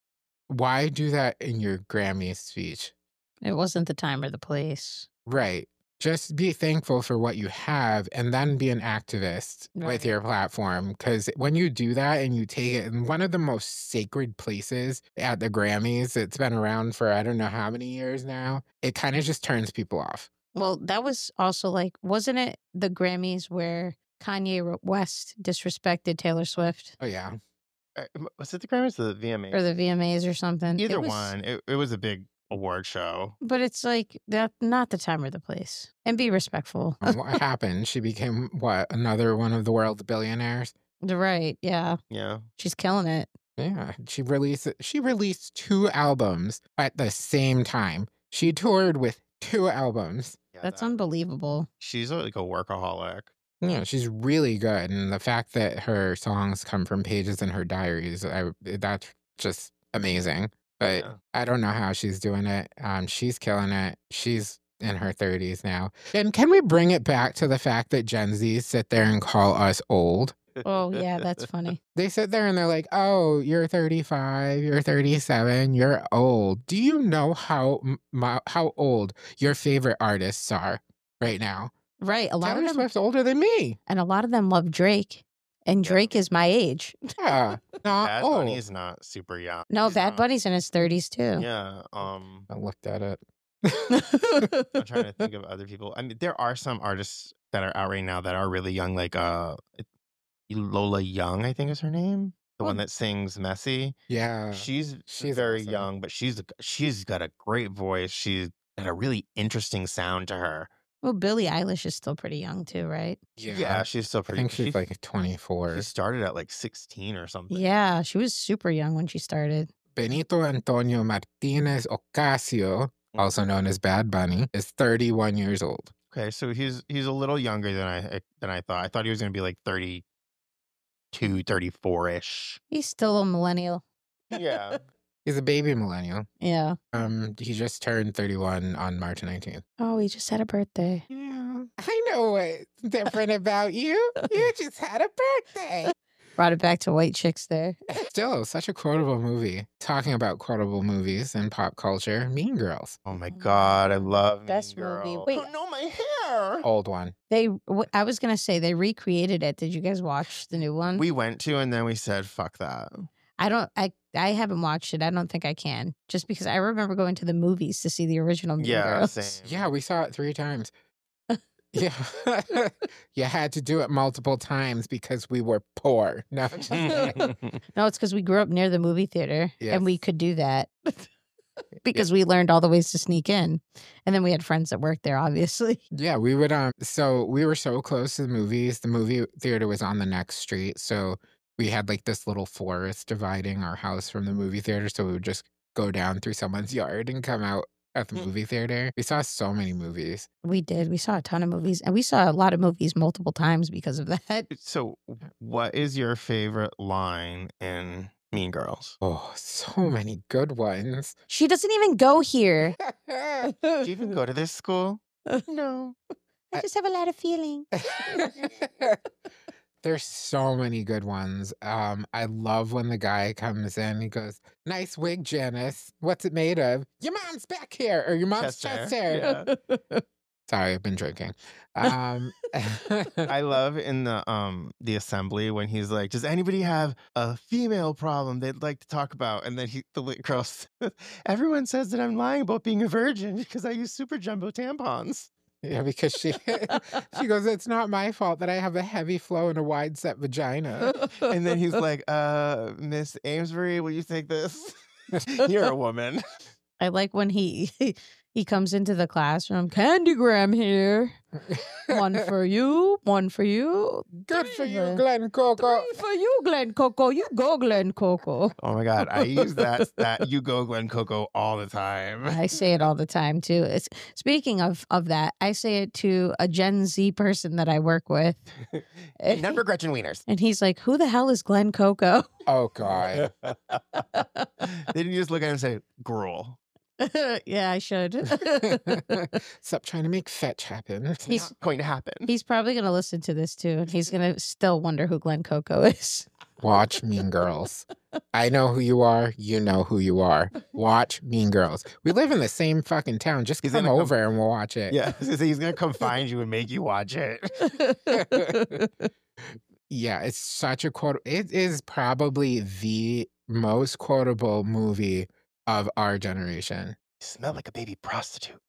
why do that in your Grammy speech? It wasn't the time or the place. Right. Just be thankful for what you have and then be an activist Right. with your platform. Because when you do that and you take it in one of the most sacred places at the Grammys, it's been around for I don't know how many years now, it kind of just turns people off. Well, that was also like, wasn't it the Grammys where Kanye West disrespected Taylor Swift Oh, yeah. Uh, Was it the Grammys or the V M As? or the V M As or something? It Either was- one. It, it was a big award show. But it's like that, not the time or the place. And be respectful. And what happened? She became what? Another one of the world's billionaires? Right? Yeah, Yeah. she's killing it. Yeah. She released she released two albums at the same time. She toured with two albums. yeah That's that- unbelievable. She's like a workaholic. Yeah, she's really good, and the fact that her songs come from pages in her diaries, I that's just amazing. But Yeah. I don't know how she's doing it. Um, she's killing it. She's in her thirties now. And can we bring it back to the fact that Gen Zs sit there and call us old? Oh yeah, that's funny. They sit there and they're like, "Oh, you're thirty-five, you're thirty-seven, you're old." Do you know how m- my, how old your favorite artists are right now? Right. A lot Taylor of them, Swift's older than me. and a lot of them love Drake, and Yeah. Drake is my age. Yeah, not Bad old. Bunny's not super young. No, He's Bad not- Bunny's in his thirties too. Yeah. Um, I looked at it. I'm trying to think of other people. I mean, there are some artists that are out right now that are really young, like uh, Lola Young, I think is her name, the one Oh. that sings "Messy." Yeah, She's she's very awesome. young, but she's she's got a great voice. She's got a really interesting sound to her. Well, Billie Eilish is still pretty young too, right? yeah. she's still I pretty. think she's she, like twenty-four. she started at like sixteen or something. Yeah, she was super young when she started. Benito Antonio Martinez Ocasio, also known as Bad Bunny, is thirty-one years old. Okay, so he's he's a little younger than I than I thought. I thought he was gonna be like thirty-two, thirty-four ish. He's still a millennial. Yeah. He's a baby millennial. Yeah. Um, he just turned thirty-one on March nineteenth. Oh, he just had a birthday. Yeah, I know what's different about you. You just had a birthday. Brought it back to white chicks there. Still, such a quotable movie. Talking about quotable movies and pop culture, Mean Girls. Oh my god, I love Mean Best movie. Girls. Wait. Oh no, my hair. Old one. They, w- I was gonna say they recreated it. Did you guys watch the new one? We went to and then we said, fuck that. I don't. I I haven't watched it. I don't think I can. Just because I remember going to the movies to see the original Mean Yeah, Girls. same. Yeah, we saw it three times. Yeah. You had to do it multiple times because we were poor. No, I'm just kidding. No, it's because we grew up near the movie theater and we Yes. could do that because we learned all the ways to sneak in, and then we had friends that worked there, obviously. Yeah, we would um so we were so close to the movies. The movie theater was on the next street, so we had like this little forest dividing our house from the movie theater, so we would just go down through someone's yard and come out at the movie theater. We saw so many movies. We did. We saw a ton of movies, and we saw a lot of movies multiple times because of that. So, what is your favorite line in Mean Girls? Oh, so many good ones. She doesn't even go here. Do you even go to this school? No. I just have a lot of feeling. There's so many good ones. Um, I love when the guy comes in. He goes, "Nice wig, Janice. What's it made of? Your mom's back here, or your mom's chest hair." Yeah. Sorry, I've been drinking. Um, I love in the um the assembly when he's like, "Does anybody have a female problem they'd like to talk about?" And then he the little girl says, "Everyone says that I'm lying about being a virgin because I use super jumbo tampons." yeah, because she she goes, "It's not my fault that I have a heavy flow and a wide set vagina." And then he's like, "Uh, Miss Amesbury, will you take this? You're a woman." I like when he he comes into the classroom. Candygram here. One for you. One for you. Good for you, Three Glenn Coco. Three for you, Glen Coco. You go, Glen Coco. Oh my God, I use that that you go Glen Coco all the time. I say it all the time too. It's speaking of of that, I say it to a Gen Z person that I work with. None for Gretchen Wieners. And he's like, "Who the hell is Glen Coco?" Oh God. Didn't you just look at him and say, "Gruel"? Yeah, I should. Stop trying to make fetch happen. He's Not going to happen. he's probably gonna listen to this too, and he's gonna still wonder who Glen Coco is. Watch Mean Girls. I know who you are. You know who you are. Watch Mean Girls. We live in the same fucking town. Just He's come gonna come- over and we'll watch it. Yeah, he's gonna come find you and make you watch it. Yeah, it's such a quote. It is probably the most quotable movie of our generation. You smell like a baby prostitute.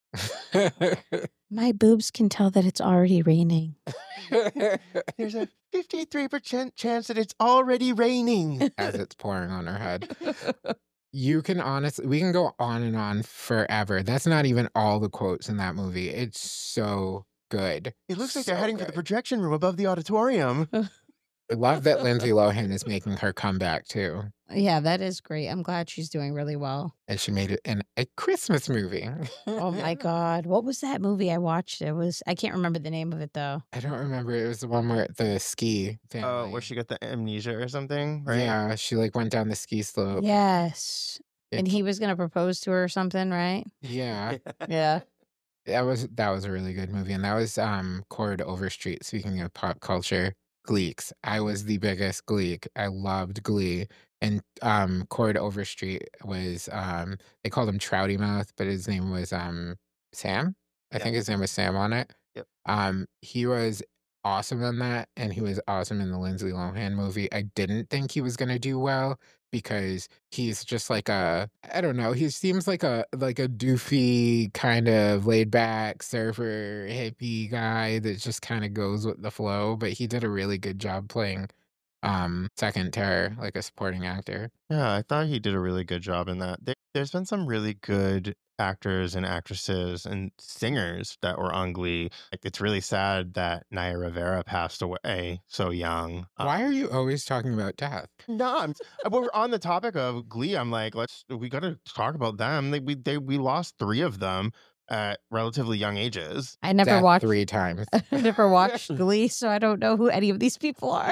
My boobs can tell that it's already raining. There's a fifty-three percent chance that it's already raining. As it's pouring on her head. You can honestly, we can go on and on forever. That's not even all the quotes in that movie. It's so good. It looks like So they're heading for the good. projection room above the auditorium. I love that Lindsay Lohan is making her comeback too. Yeah, that is great. I'm glad she's doing really well. And she made it in a Christmas movie. Oh my God. What was that movie I watched? It was, I can't remember the name of it though. I don't remember. It was the one where the ski family. Oh, where she got the amnesia or something, right? Yeah, she like went down the ski slope. Yes. And It's- he was going to propose to her or something, right? Yeah. Yeah. That was that was a really good movie. And that was um Cord Overstreet, speaking of pop culture. Gleeks. I was the biggest Gleek. I loved Glee. And um Cord Overstreet was um they called him Trouty Mouth, but his name was um Sam. I Yeah. think his name was Sam on it. Yep. Um he was awesome in that, and he was awesome in the Lindsay Lohan movie. I didn't think he was gonna do well because he's just like a I don't know, he seems like a like a doofy kind of laid back surfer hippie guy that just kind of goes with the flow, but he did a really good job playing um Second Terror, like a supporting actor. Yeah, I thought he did a really good job in that. There, there's been some really good actors and actresses and singers that were on Glee. Like, it's really sad that Naya Rivera passed away so young. Uh, Why are you always talking about death? No, I'm, uh, we're on the topic of Glee. I'm like, let's we got to talk about them. They, we they we lost three of them at relatively young ages. I never Death watched three times. I never watched Glee, so I don't know who any of these people are.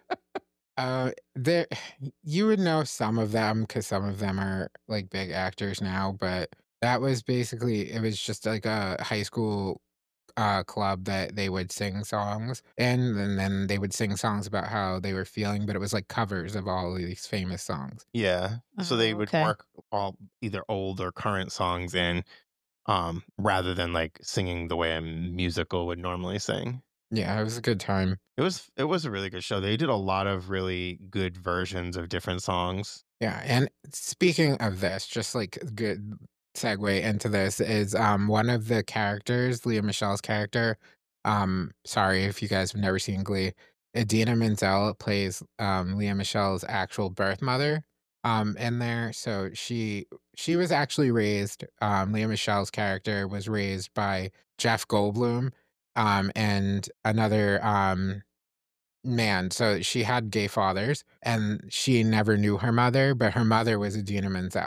Uh, there, you would know some of them because some of them are like big actors now, but that was basically it was just like a high school uh club that they would sing songs and, and then they would sing songs about how they were feeling, but it was like covers of all of these famous songs. Yeah, so they Oh, would okay. work all either old or current songs in, um, rather than like singing the way a musical would normally sing. Yeah, it was a good time. It was it was a really good show. They did a lot of really good versions of different songs. Yeah, and speaking of this, just like a good segue into this is um one of the characters, Leah Michelle's character. Um, sorry if you guys have never seen Glee. Idina Menzel plays um Leah Michelle's actual birth mother um in there. So she she was actually raised. Um, Leah Michelle's character was raised by Jeff Goldblum, um, and another um man. So she had gay fathers, and she never knew her mother, but her mother was Idina Menzel.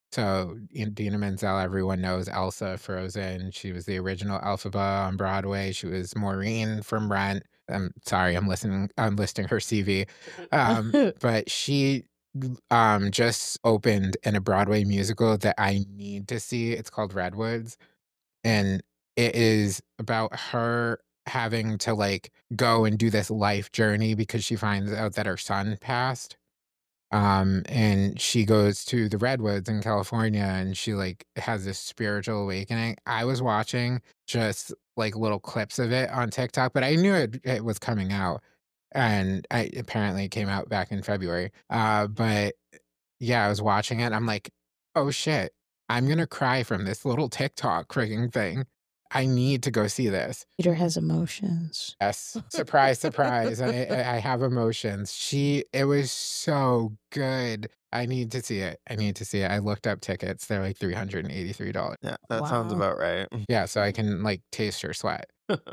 So Idina Menzel, everyone knows Elsa Frozen. She was the original Elphaba on Broadway. She was Maureen from Rent. I'm sorry, I'm listening. I'm listing her C V. Um, but she um just opened in a Broadway musical that I need to see. It's called Redwoods, and it is about her having to like go and do this life journey because she finds out that her son passed. Um, and she goes to the Redwoods in California and she like has this spiritual awakening. I was watching just like little clips of it on TikTok, but I knew it, it was coming out. And I apparently it came out back in February. Uh, but yeah, I was watching it. And I'm like, oh shit, I'm gonna cry from this little TikTok freaking thing. I need to go see this. Peter has emotions. Yes. Surprise, surprise. I, I I have emotions. She, it was so good. I need to see it. I need to see it. I looked up tickets. They're like three hundred eighty-three dollars. Yeah, that sounds Wow. about right. Yeah, so I can like taste her sweat.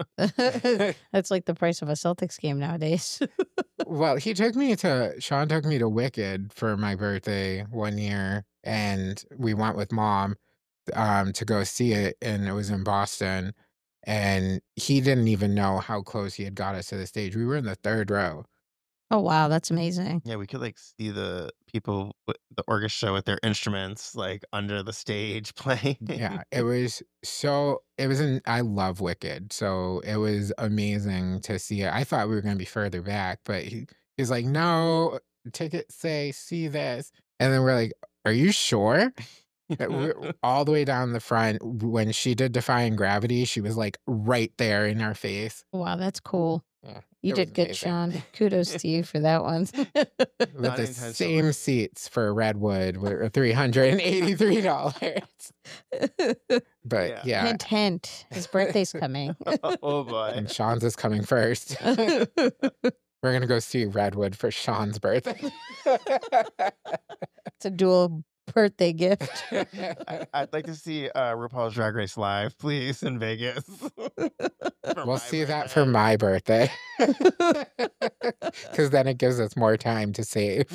That's like the price of a Celtics game nowadays. Well, he took me to, Sean took me to Wicked for my birthday one year, and we went with mom um, to go see it, and it was in Boston. And he didn't even know how close he had got us to the stage. We were in the third row. Oh, wow. That's amazing. Yeah, we could like see the people with the orchestra with their instruments like under the stage playing. Yeah, it was so, it was in, I love Wicked. So it was amazing to see it. I thought we were going to be further back, but he, he's like, no, tickets say, see this. And then we're like, are you sure? Uh, we're all the way down the front. When she did Defying Gravity, she was like right there in our face. Wow, that's cool. Yeah, You it did was good, amazing. Sean. Kudos to you for that one. With Not the intentionally. same seats for Redwood were three hundred eighty-three dollars. But Yeah. yeah, Hint, hint. His birthday's coming. Oh boy. and Sean's is coming first. We're going to go see Redwood for Sean's birthday. It's a dual birthday gift. I, I'd like to see uh, RuPaul's Drag Race live, please, in Vegas. For We'll my see that birthday. for my birthday. Because then it gives us more time to save.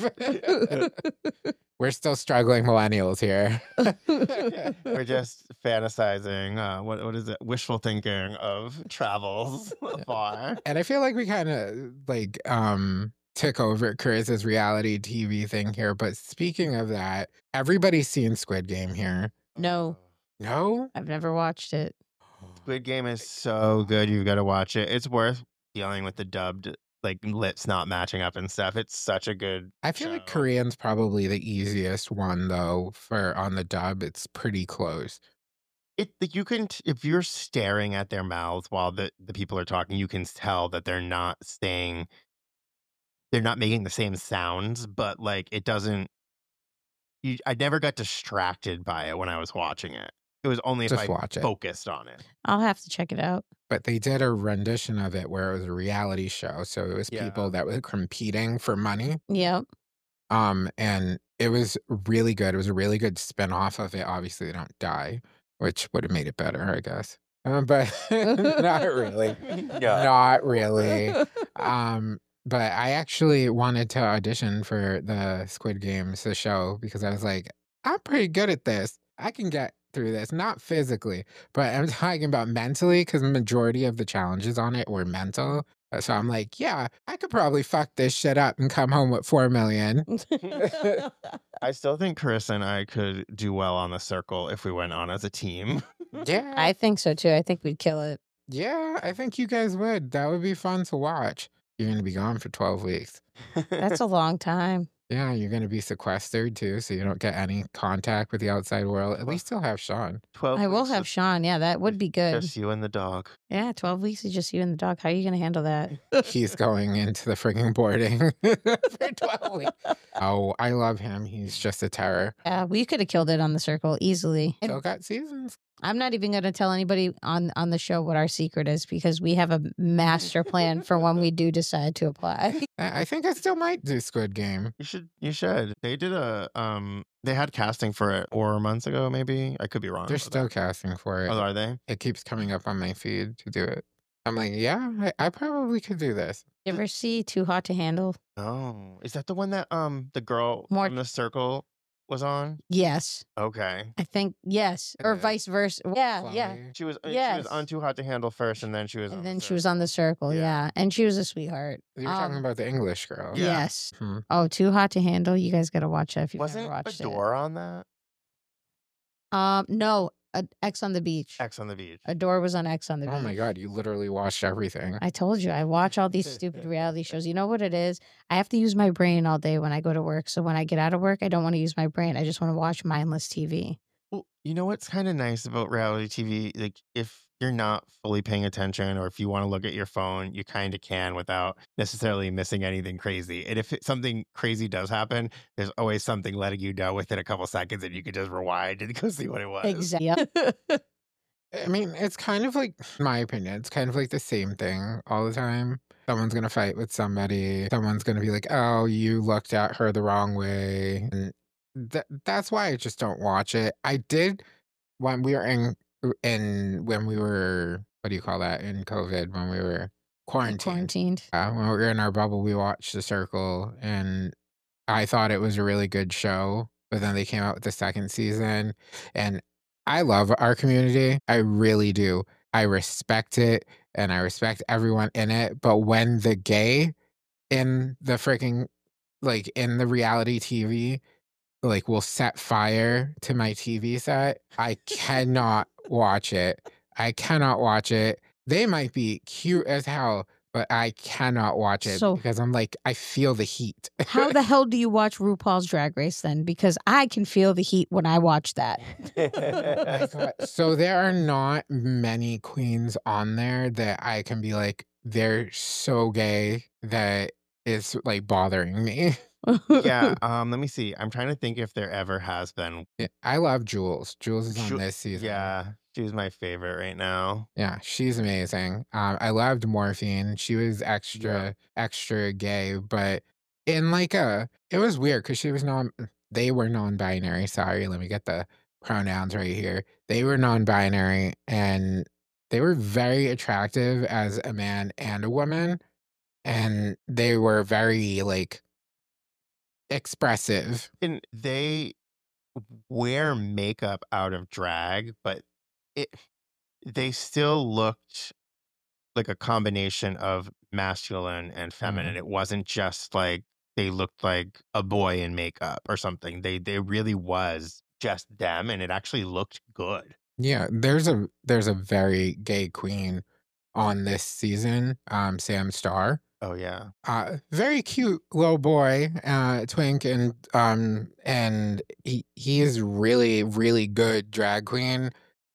We're still struggling millennials here. We're just fantasizing. Uh, what what is it? Wishful thinking of travels far. And I feel like we kind of like um took over Chris's reality T V thing here. But speaking of that, everybody's seen Squid Game here. No, No? I've never watched it. Squid Game is so good. You've got to watch it. It's worth dealing with the dubbed like lips not matching up and stuff. It's such a good. I feel like show. Korean's probably the easiest one though for on the dub. It's pretty close. It like, you can t- if you're staring at their mouths while the the people are talking, you can tell that they're not saying. They're not making the same sounds, but like it doesn't. You, I never got distracted by it when I was watching it. It was only if Just I watch it. focused on it. I'll have to check it out. But they did a rendition of it where it was a reality show. So it was Yeah. people that were competing for money. Yep. Um, and it was really good. It was a really good spin off of it. Obviously, they don't die, which would have made it better, I guess. Uh, but not really. Not really. Um, but I actually wanted to audition for the Squid Games, the show, because I was like, I'm pretty good at this. I can get through this, not physically, but I'm talking about mentally, because the majority of the challenges on it were mental. Uh, So I'm like, yeah, I could probably fuck this shit up and come home with four million. I still think Chris and I could do well on the circle if we went on as a team. Yeah. I think so too. I think we'd kill it. Yeah, I think you guys would. That would be fun to watch. You're going to be gone for twelve weeks. That's a long time. Yeah, you're going to be sequestered too, so you don't get any contact with the outside world. At least you'll have Sean. twelve I will weeks have of Sean. Yeah, that would be good. Just you and the dog. Yeah, twelve weeks is just you and the dog. How are you going to handle that? He's going into the frigging boarding for twelve weeks. Oh, I love him. He's just a terror. Yeah, we could have killed it on the circle easily. Still got seasons. I'm not even going to tell anybody on on the show what our secret is because we have a master plan for when we do decide to apply. I I think I still might do Squid Game. You should. You should. They did a. Um. They had casting for it four months ago. Maybe I could be wrong. They're about still that. casting for it. Oh, are they? It keeps coming up on my feed to do it. I'm like, yeah, I, I probably could do this. You ever see Too Hot to Handle? Oh, is that the one that um the girl More- from the circle was on? Yes. Okay. I think yes. Or Uh, vice versa. Yeah, yeah. Chloe. She was uh, she was on Yes. Too Hot to Handle first, and then she was on And The then she was on the Circle. circle, Yeah. yeah. And she was a sweetheart. You were talking Um, about the English girl. Yeah. Yes. Hmm. Oh, Too Hot to Handle. You guys gotta watch that if you've Wasn't never watched Adore on that? it. Um, no, uh, X on the Beach. X on the Beach. Adore was on X on the Beach. Oh my God, you literally watched everything. I told you, I watch all these stupid reality shows. You know what it is? I have to use my brain all day when I go to work. So when I get out of work, I don't want to use my brain. I just want to watch mindless T V. Well, you know what's kind of nice about reality T V? Like, if you're not fully paying attention, or if you want to look at your phone, you kind of can without necessarily missing anything crazy. And if it, something crazy does happen, there's always something letting you know within a couple seconds, and you can just rewind and go see what it was. Exactly. I mean, it's kind of like, in my opinion, it's kind of like the same thing all the time. Someone's going to fight with somebody. Someone's going to be like, oh, you looked at her the wrong way. And th- that's why I just don't watch it. I did when we were in, in, when we were, what do you call that, in COVID, when we were quarantined. Quarantined. Uh, when we were in our bubble, we watched The Circle, and I thought it was a really good show. But then they came out with the second season, and I love our community. I really do. I respect it, and I respect everyone in it. But when the gay in the freaking, like, in the reality T V, like, will set fire to my T V set, I cannot watch it. I cannot watch it. They might be cute as hell, but I cannot watch it So- because I'm like, I feel the heat. How the hell do you watch RuPaul's Drag Race then? Because I can feel the heat when I watch that. My God. So there are not many queens on there that I can be like, they're so gay that it's like bothering me. Yeah. Um. Let me see. I'm trying to think if there ever has been. Yeah, I love Jules. Jules is on Ju- this season. Yeah. She's my favorite right now. Yeah, she's amazing. Um, I loved Morphine. She was extra, extra gay, but in like a, it was weird because she was non, they were non-binary. Sorry, let me get the pronouns right here. They were non-binary, and they were very attractive as a man and a woman, and they were very like expressive. And they wear makeup out of drag, but it they still looked like a combination of masculine and feminine. It wasn't just like they looked like a boy in makeup or something. They they really was just them, and it actually looked good. Yeah, there's a there's a very gay queen on this season, um, Sam Starr. Oh yeah. Uh, very cute little boy, uh, twink, and um, and he he is really really good drag queen.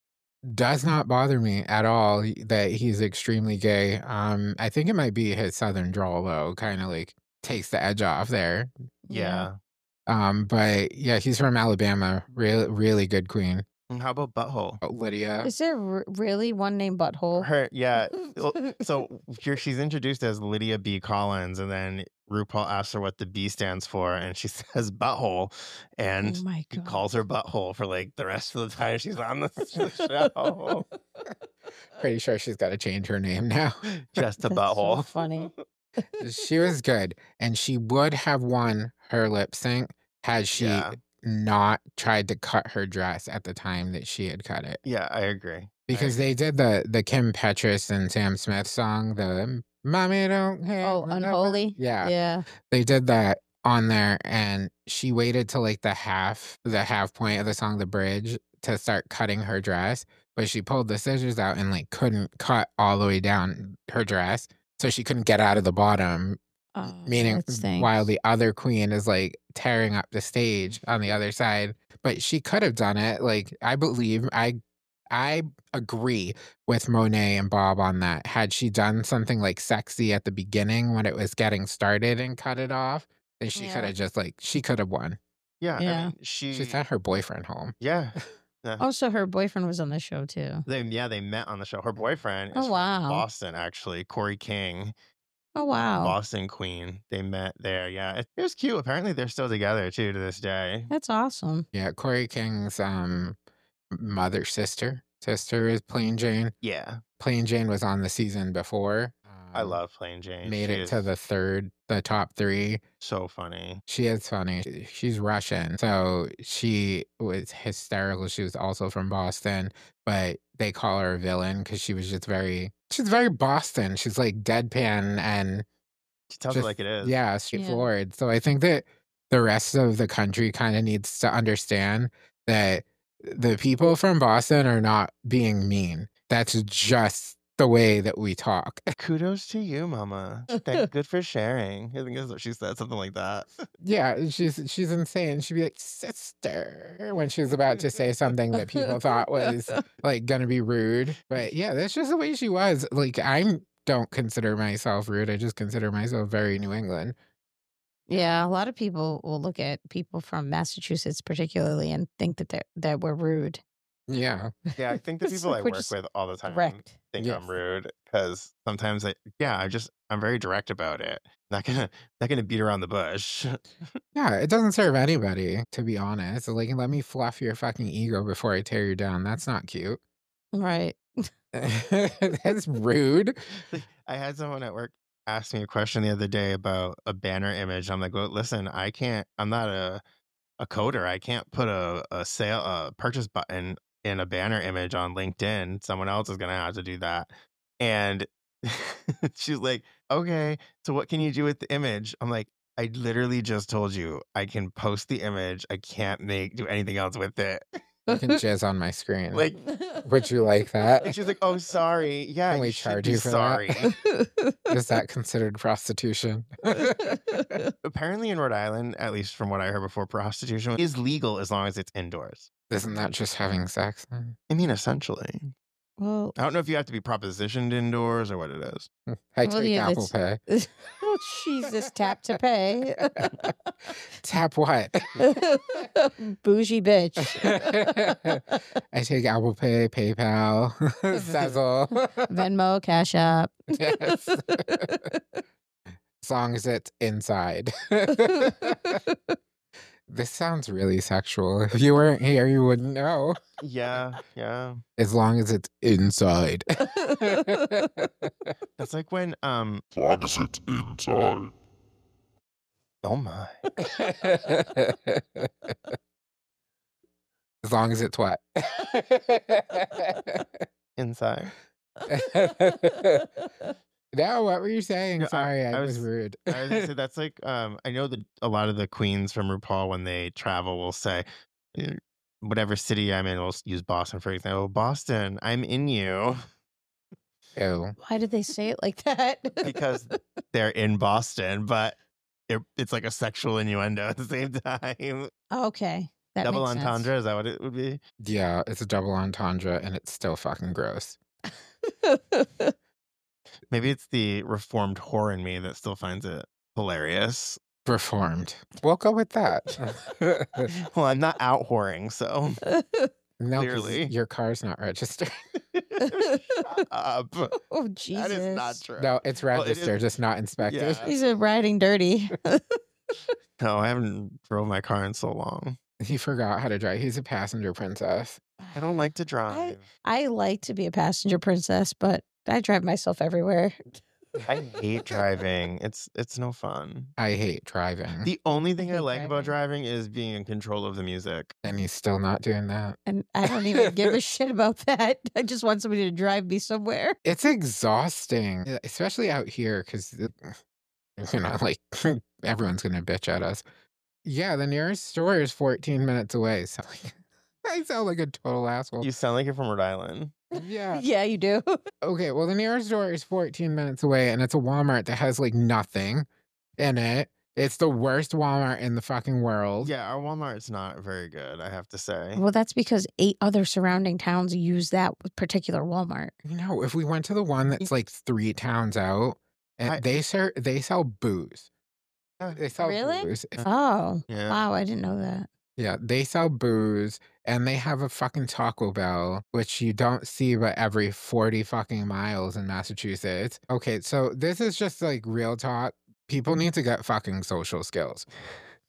Does not bother me at all he- that he's extremely gay. Um, I think it might be his southern drawl though, kind of like takes the edge off there. Yeah. Um, but yeah, he's from Alabama. Really really good queen. And how about Butthole? Oh, Lydia. Is there r- really one named Butthole? Her, yeah. well, So here she's introduced as Lydia B. Collins, and then RuPaul asks her what the B stands for, and she says butthole, and Oh my he God. calls her butthole for like the rest of the time she's on the show. Pretty sure she's got to change her name now. Just a That's so butthole. funny. She was good, and she would have won her lip sync had she Yeah. not tried to cut her dress at the time that she had cut it. Yeah, I agree. Because they did the the Kim Petras and Sam Smith song, the "Mommy Don't Care." Oh, What the-" Unholy? Yeah, Yeah. they did that on there, and she waited till like the half the half point of the song, the bridge, to start cutting her dress, but she pulled the scissors out and like couldn't cut all the way down her dress, so she couldn't get out of the bottom. Oh, Meaning, that stinks. while the other queen is like tearing up the stage on the other side, but she could have done it. Like I believe, I, I agree with Monet and Bob on that. Had she done something like sexy at the beginning when it was getting started and cut it off, then she Yeah. could have just like she could have won. Yeah, I Yeah. mean, she. She sent her boyfriend home. Yeah. Yeah. Oh, so her boyfriend was on the show too. They, yeah, they met on the show. Her boyfriend is Oh, from wow. Boston, actually. Corey King, Oh, wow. Boston Queen. They met there. Yeah, it, it was cute. Apparently, they're still together too to this day. That's awesome. Yeah, Corey King's um mother sister sister is Plain Jane. Yeah, Plain Jane was on the season before. I Um, love Plain Jane. Made She it is- to the third the top three. So funny. She is funny. She's Russian, so she was hysterical. She was also from Boston, but they call her a villain because she was just very, she's very Boston. She's like deadpan and She tells just, it like it is. yeah, straightforward. So I think that the rest of the country kind of needs to understand that the people from Boston are not being mean. That's just the way that we talk. Kudos to you, Mama. Thank, good for sharing. I think that's what she said, something like that. Yeah, she's she's insane. She'd be like, sister, when she was about to say something that people thought was like gonna be rude. But yeah, that's just the way she was. Like, I don't consider myself rude. I just consider myself very New England. Yeah, a lot of people will look at people from Massachusetts particularly and think that they're that we're rude. Yeah. Yeah, I think the It's people like I we're work just with all the time Direct. think Yes. I'm rude because sometimes I, yeah, I just, I'm very direct about it. Not gonna, not gonna beat around the bush. Yeah, it doesn't serve anybody, to be honest. Like, let me fluff your fucking ego before I tear you down. That's not cute. Right. That's rude. Like, I had someone at work ask me a question the other day about a banner image. I'm like, well, listen, I can't, I'm not a, a coder. I can't put a, a sale, a purchase button in a banner image on LinkedIn. Someone else is going to have to do that. And she's like, okay, so what can you do with the image? I'm like, I literally just told you I can post the image. I can't make, do anything else with it. You can jizz on my screen. Like, Would you like that? and she's like, oh, sorry. Yeah, Can we you should charge be you for sorry. that? Is that considered prostitution? Apparently in Rhode Island, at least from what I heard before, prostitution is legal as long as it's indoors. Isn't that just having sex then? I mean, essentially. Well, I don't know if you have to be propositioned indoors or what it is. I Well, take yeah, Apple Pay. oh, Jesus, tap to pay. Tap what? Bougie bitch. I take Apple Pay, PayPal, Sezzle. Venmo, Cash App. Yes. As long as it's inside. This sounds really sexual. If you weren't here, you wouldn't know. Yeah, yeah. As long as it's inside. That's like when um As long as it's inside. oh my. As long as it's what? Inside. No, what were you saying? No, I- Sorry, I, I was, was- rude. I was gonna say that's like um I know that a lot of the queens from RuPaul when they travel will say uh, whatever city I'm in, we'll s- use Boston for example. Boston, I'm in you Ew. Why did they say it like that? because they're in Boston, but it, it's like a sexual innuendo at the same time. Okay. That Double makes sense. entendre, is that what it would be? Yeah, it's a double entendre and it's still fucking gross. Maybe it's the reformed whore in me that still finds it hilarious. Reformed. We'll go with that. Well, I'm not out whoring, so No, 'cause Clearly. your car's not registered. shut up. Oh, Jesus. That is not true. No, it's Well, it registered, is- just not inspected. Yeah. He's a riding dirty. No, I haven't drove my car in so long. He forgot how to drive. He's a passenger princess. I don't like to drive. I like to be a passenger princess, but I drive myself everywhere. I hate driving. It's it's no fun. I hate driving. The only thing I hate like about driving is being in control of the music. And he's still not doing that. And I don't even give a shit about that. I just want somebody to drive me somewhere. It's exhausting, e- especially out here, because, you know, like, everyone's going to bitch at us. Yeah, the nearest store is fourteen minutes away. So, like, I sound like a total asshole. You sound like you're from Rhode Island. Yeah. Yeah, you do. Okay, well, the nearest store is fourteen minutes away, and it's a Walmart that has, like, nothing in it. It's the worst Walmart in the fucking world. Yeah, our Walmart's not very good, I have to say. Well, that's because eight other surrounding towns use that particular Walmart. You know, if we went to the one that's, like, three towns out, and I- they, ser- they sell booze. Yeah. They sell Really? booze. Oh, Yeah. wow. I didn't know that. Yeah, they sell booze and they have a fucking Taco Bell, which you don't see but every forty fucking miles in Massachusetts. Okay, so this is just like real talk. People need to get fucking social skills.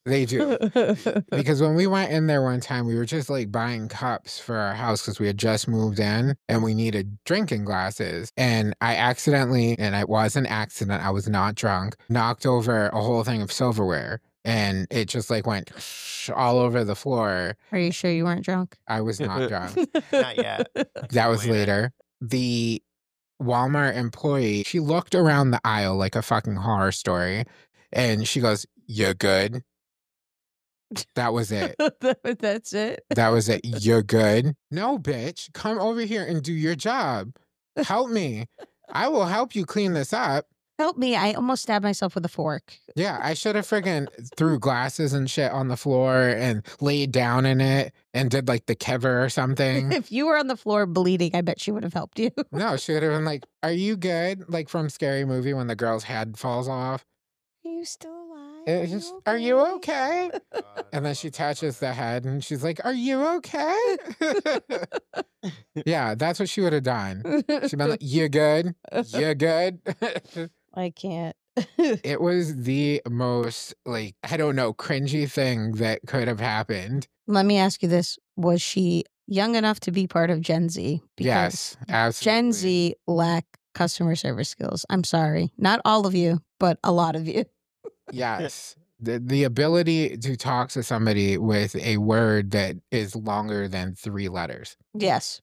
They do. Because when we went in there one time, we were just like buying cups for our house because we had just moved in and we needed drinking glasses. And I accidentally, and it was an accident, I was not drunk, knocked over a whole thing of silverware. And it just like went all over the floor. Are you sure you weren't drunk? I was not drunk. Not yet. That was Later. later. The Walmart employee, she looked around the aisle like a fucking horror story. And she goes, "You're good." That was it. That's it. That was it. "You're good." No, bitch. Come over here and do your job. Help me. I will help you clean this up. Help me. I almost stabbed myself with a fork. Yeah, I should have friggin' threw glasses and shit on the floor and laid down in it and did like the kever or something. If you were on the floor bleeding, I bet she would have helped you. No, she would have been like, "Are you good?" Like from Scary Movie when the girl's head falls off. Are you still alive? It's just, "Are you okay?" And then she touches the head and she's like, "Are you okay?" Yeah, that's what she would have done. She'd been like, "You good? You good?" I can't. It was the most, like, I don't know, cringy thing that could have happened. Let me ask you this. Was she young enough to be part of Gen Z? Because Yes, absolutely. Gen Z lack customer service skills. I'm sorry. Not all of you, but a lot of you. Yes. The, the ability to talk to somebody with a word that is longer than three letters. Yes.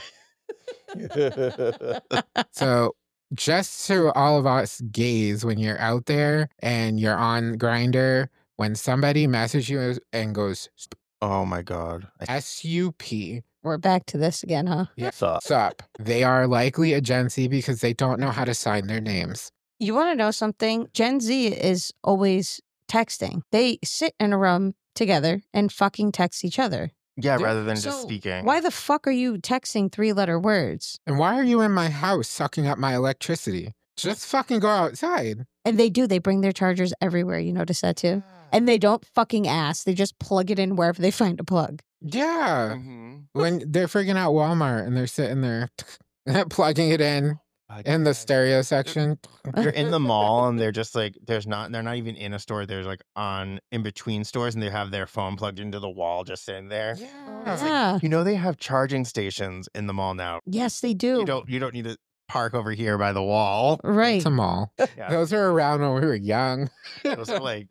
So just to all of us gays, when you're out there and you're on Grindr, when somebody messages you and goes Oh my God. I S U P, We're back to this again, huh? yeah, suck. sup, they are likely a Gen Z because they don't know how to sign their names. You want to know something? Gen Z is always texting. They sit in a room together and fucking text each other. Yeah, Yeah, rather than just So speaking. why the fuck are you texting three letter words? And why are you in my house sucking up my electricity? Just fucking go outside. And they do. They bring their chargers everywhere. You notice that too? And they don't fucking ask. They just plug it in wherever they find a plug. Yeah. Mhm. When they're freaking out Walmart and they're sitting there plugging it in I in the guess. stereo section. You're in the mall and they're just like, there's not, they're not even in a store. There's like on in between stores and they have their phone plugged into the wall just sitting there. Yeah. Yeah. You know, they have charging stations in the mall now. Yes, they do. You don't, you don't need to park over here by the wall. Right. It's a mall. Yeah. Those are around when we were young Those are like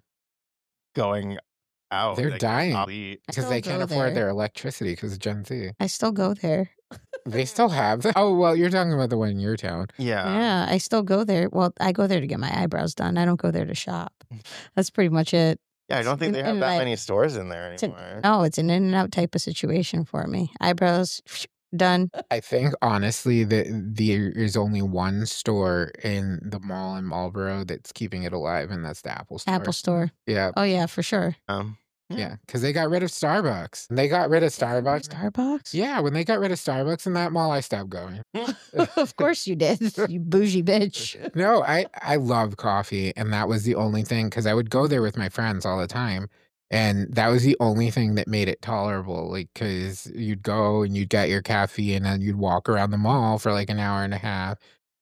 going out. They're like, dying. obsolete. because Still they can't go afford there. their electricity because of Gen Z. I still go there. They still have that. Oh, well, you're talking about the one in your town. Yeah. Yeah, I still go there. Well, I go there to get my eyebrows done. I don't go there to shop. That's pretty much it. Yeah, I don't think they And- have and that I- many stores in there It's an- anymore. No, it's an in and out type of situation for me. Eyebrows done. I think, honestly, that there is only one store in the mall in Marlboro that's keeping it alive, and that's the Apple store. Apple store. Yeah. Oh yeah, for sure. Um, Yeah. Because they got rid of Starbucks. They got rid of Starbucks. Starbucks. Yeah. When they got rid of Starbucks in that mall, I stopped going. Of course you did. You bougie bitch. No, I, I love coffee. And that was the only thing because I would go there with my friends all the time. And that was the only thing that made it tolerable. Like, because you'd go and you'd get your caffeine and then you'd walk around the mall for like an hour and a half.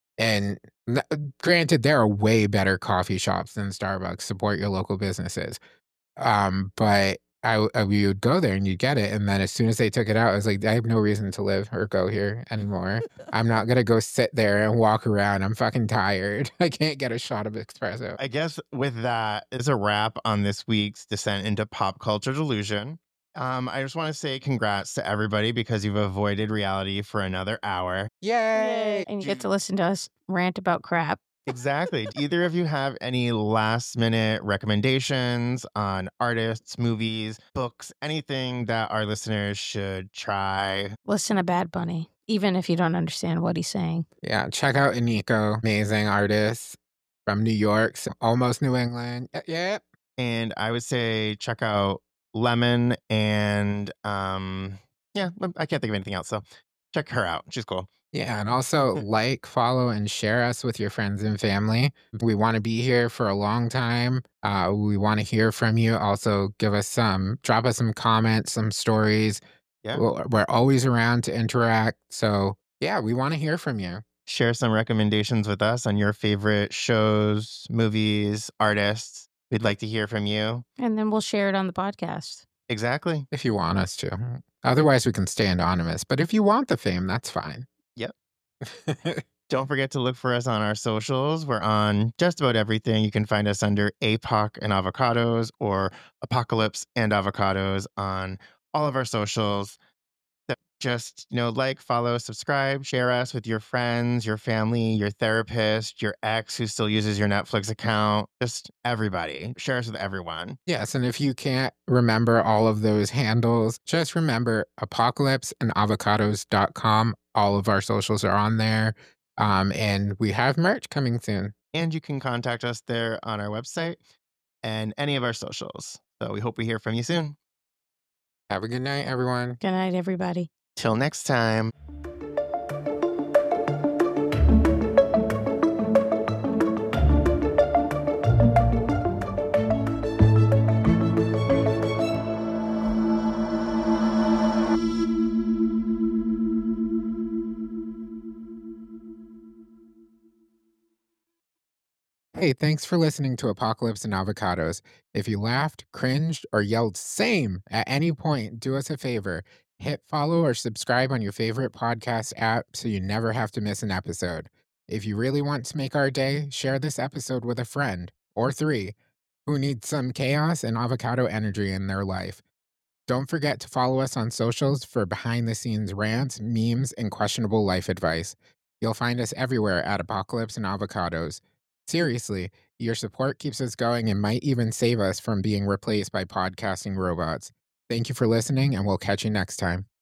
And n- granted, there are way better coffee shops than Starbucks. Support your local businesses. Um, but I, w- I- we would go there and you'd get it. And then as soon as they took it out, I was like, I have no reason to live or go here anymore. I'm not going to go sit there and walk around. I'm fucking tired. I can't get a shot of espresso. I guess with that is a wrap on this week's descent into pop culture delusion. Um, I just want to say congrats to everybody because you've avoided reality for another hour. Yay! And you get to listen to us rant about crap. Exactly. Do either of you have any last minute recommendations on artists, movies, books, anything that our listeners should try? Listen to Bad Bunny, even if you don't understand what he's saying. Yeah, check out Aniko, amazing artist from New York, so almost New England. Y- Yeah. And I would say check out Lemon and um yeah, I can't think of anything else. So check her out. She's cool. Yeah, and also like, follow, and share us with your friends and family. We want to be here for a long time. Uh, we want to hear from you. Also, give us some, drop us some comments, some stories. Yeah. We're we're always around to interact. So, yeah, we want to hear from you. Share some recommendations with us on your favorite shows, movies, artists. We'd like to hear from you. And then we'll share it on the podcast. Exactly. If you want us to. Otherwise, we can stay anonymous. But if you want the fame, that's fine. Yep. Don't forget to look for us on our socials. We're on just about everything. You can find us under A P O C and Avocados or Apocalypse and Avocados on all of our socials. So just, you know, like, follow, subscribe, share us with your friends, your family, your therapist, your ex who still uses your Netflix account, just everybody. Share us with everyone. Yes, and if you can't remember all of those handles, just remember apocalypse and avocados dot com. All of our socials are on there. Um, and we have merch coming soon. And you can contact us there on our website and any of our socials. So we hope we hear from you soon. Have a good night, everyone. Good night, everybody. Till next time. Hey, thanks for listening to Apocalypse and Avocados. If you laughed, cringed, or yelled same at any point, do us a favor. Hit follow or subscribe on your favorite podcast app so you never have to miss an episode. If you really want to make our day, share this episode with a friend, or three, who needs some chaos and avocado energy in their life. Don't forget to follow us on socials for behind-the-scenes rants, memes, and questionable life advice. You'll find us everywhere at Apocalypse and Avocados. Seriously, your support keeps us going and might even save us from being replaced by podcasting robots. Thank you for listening, and we'll catch you next time.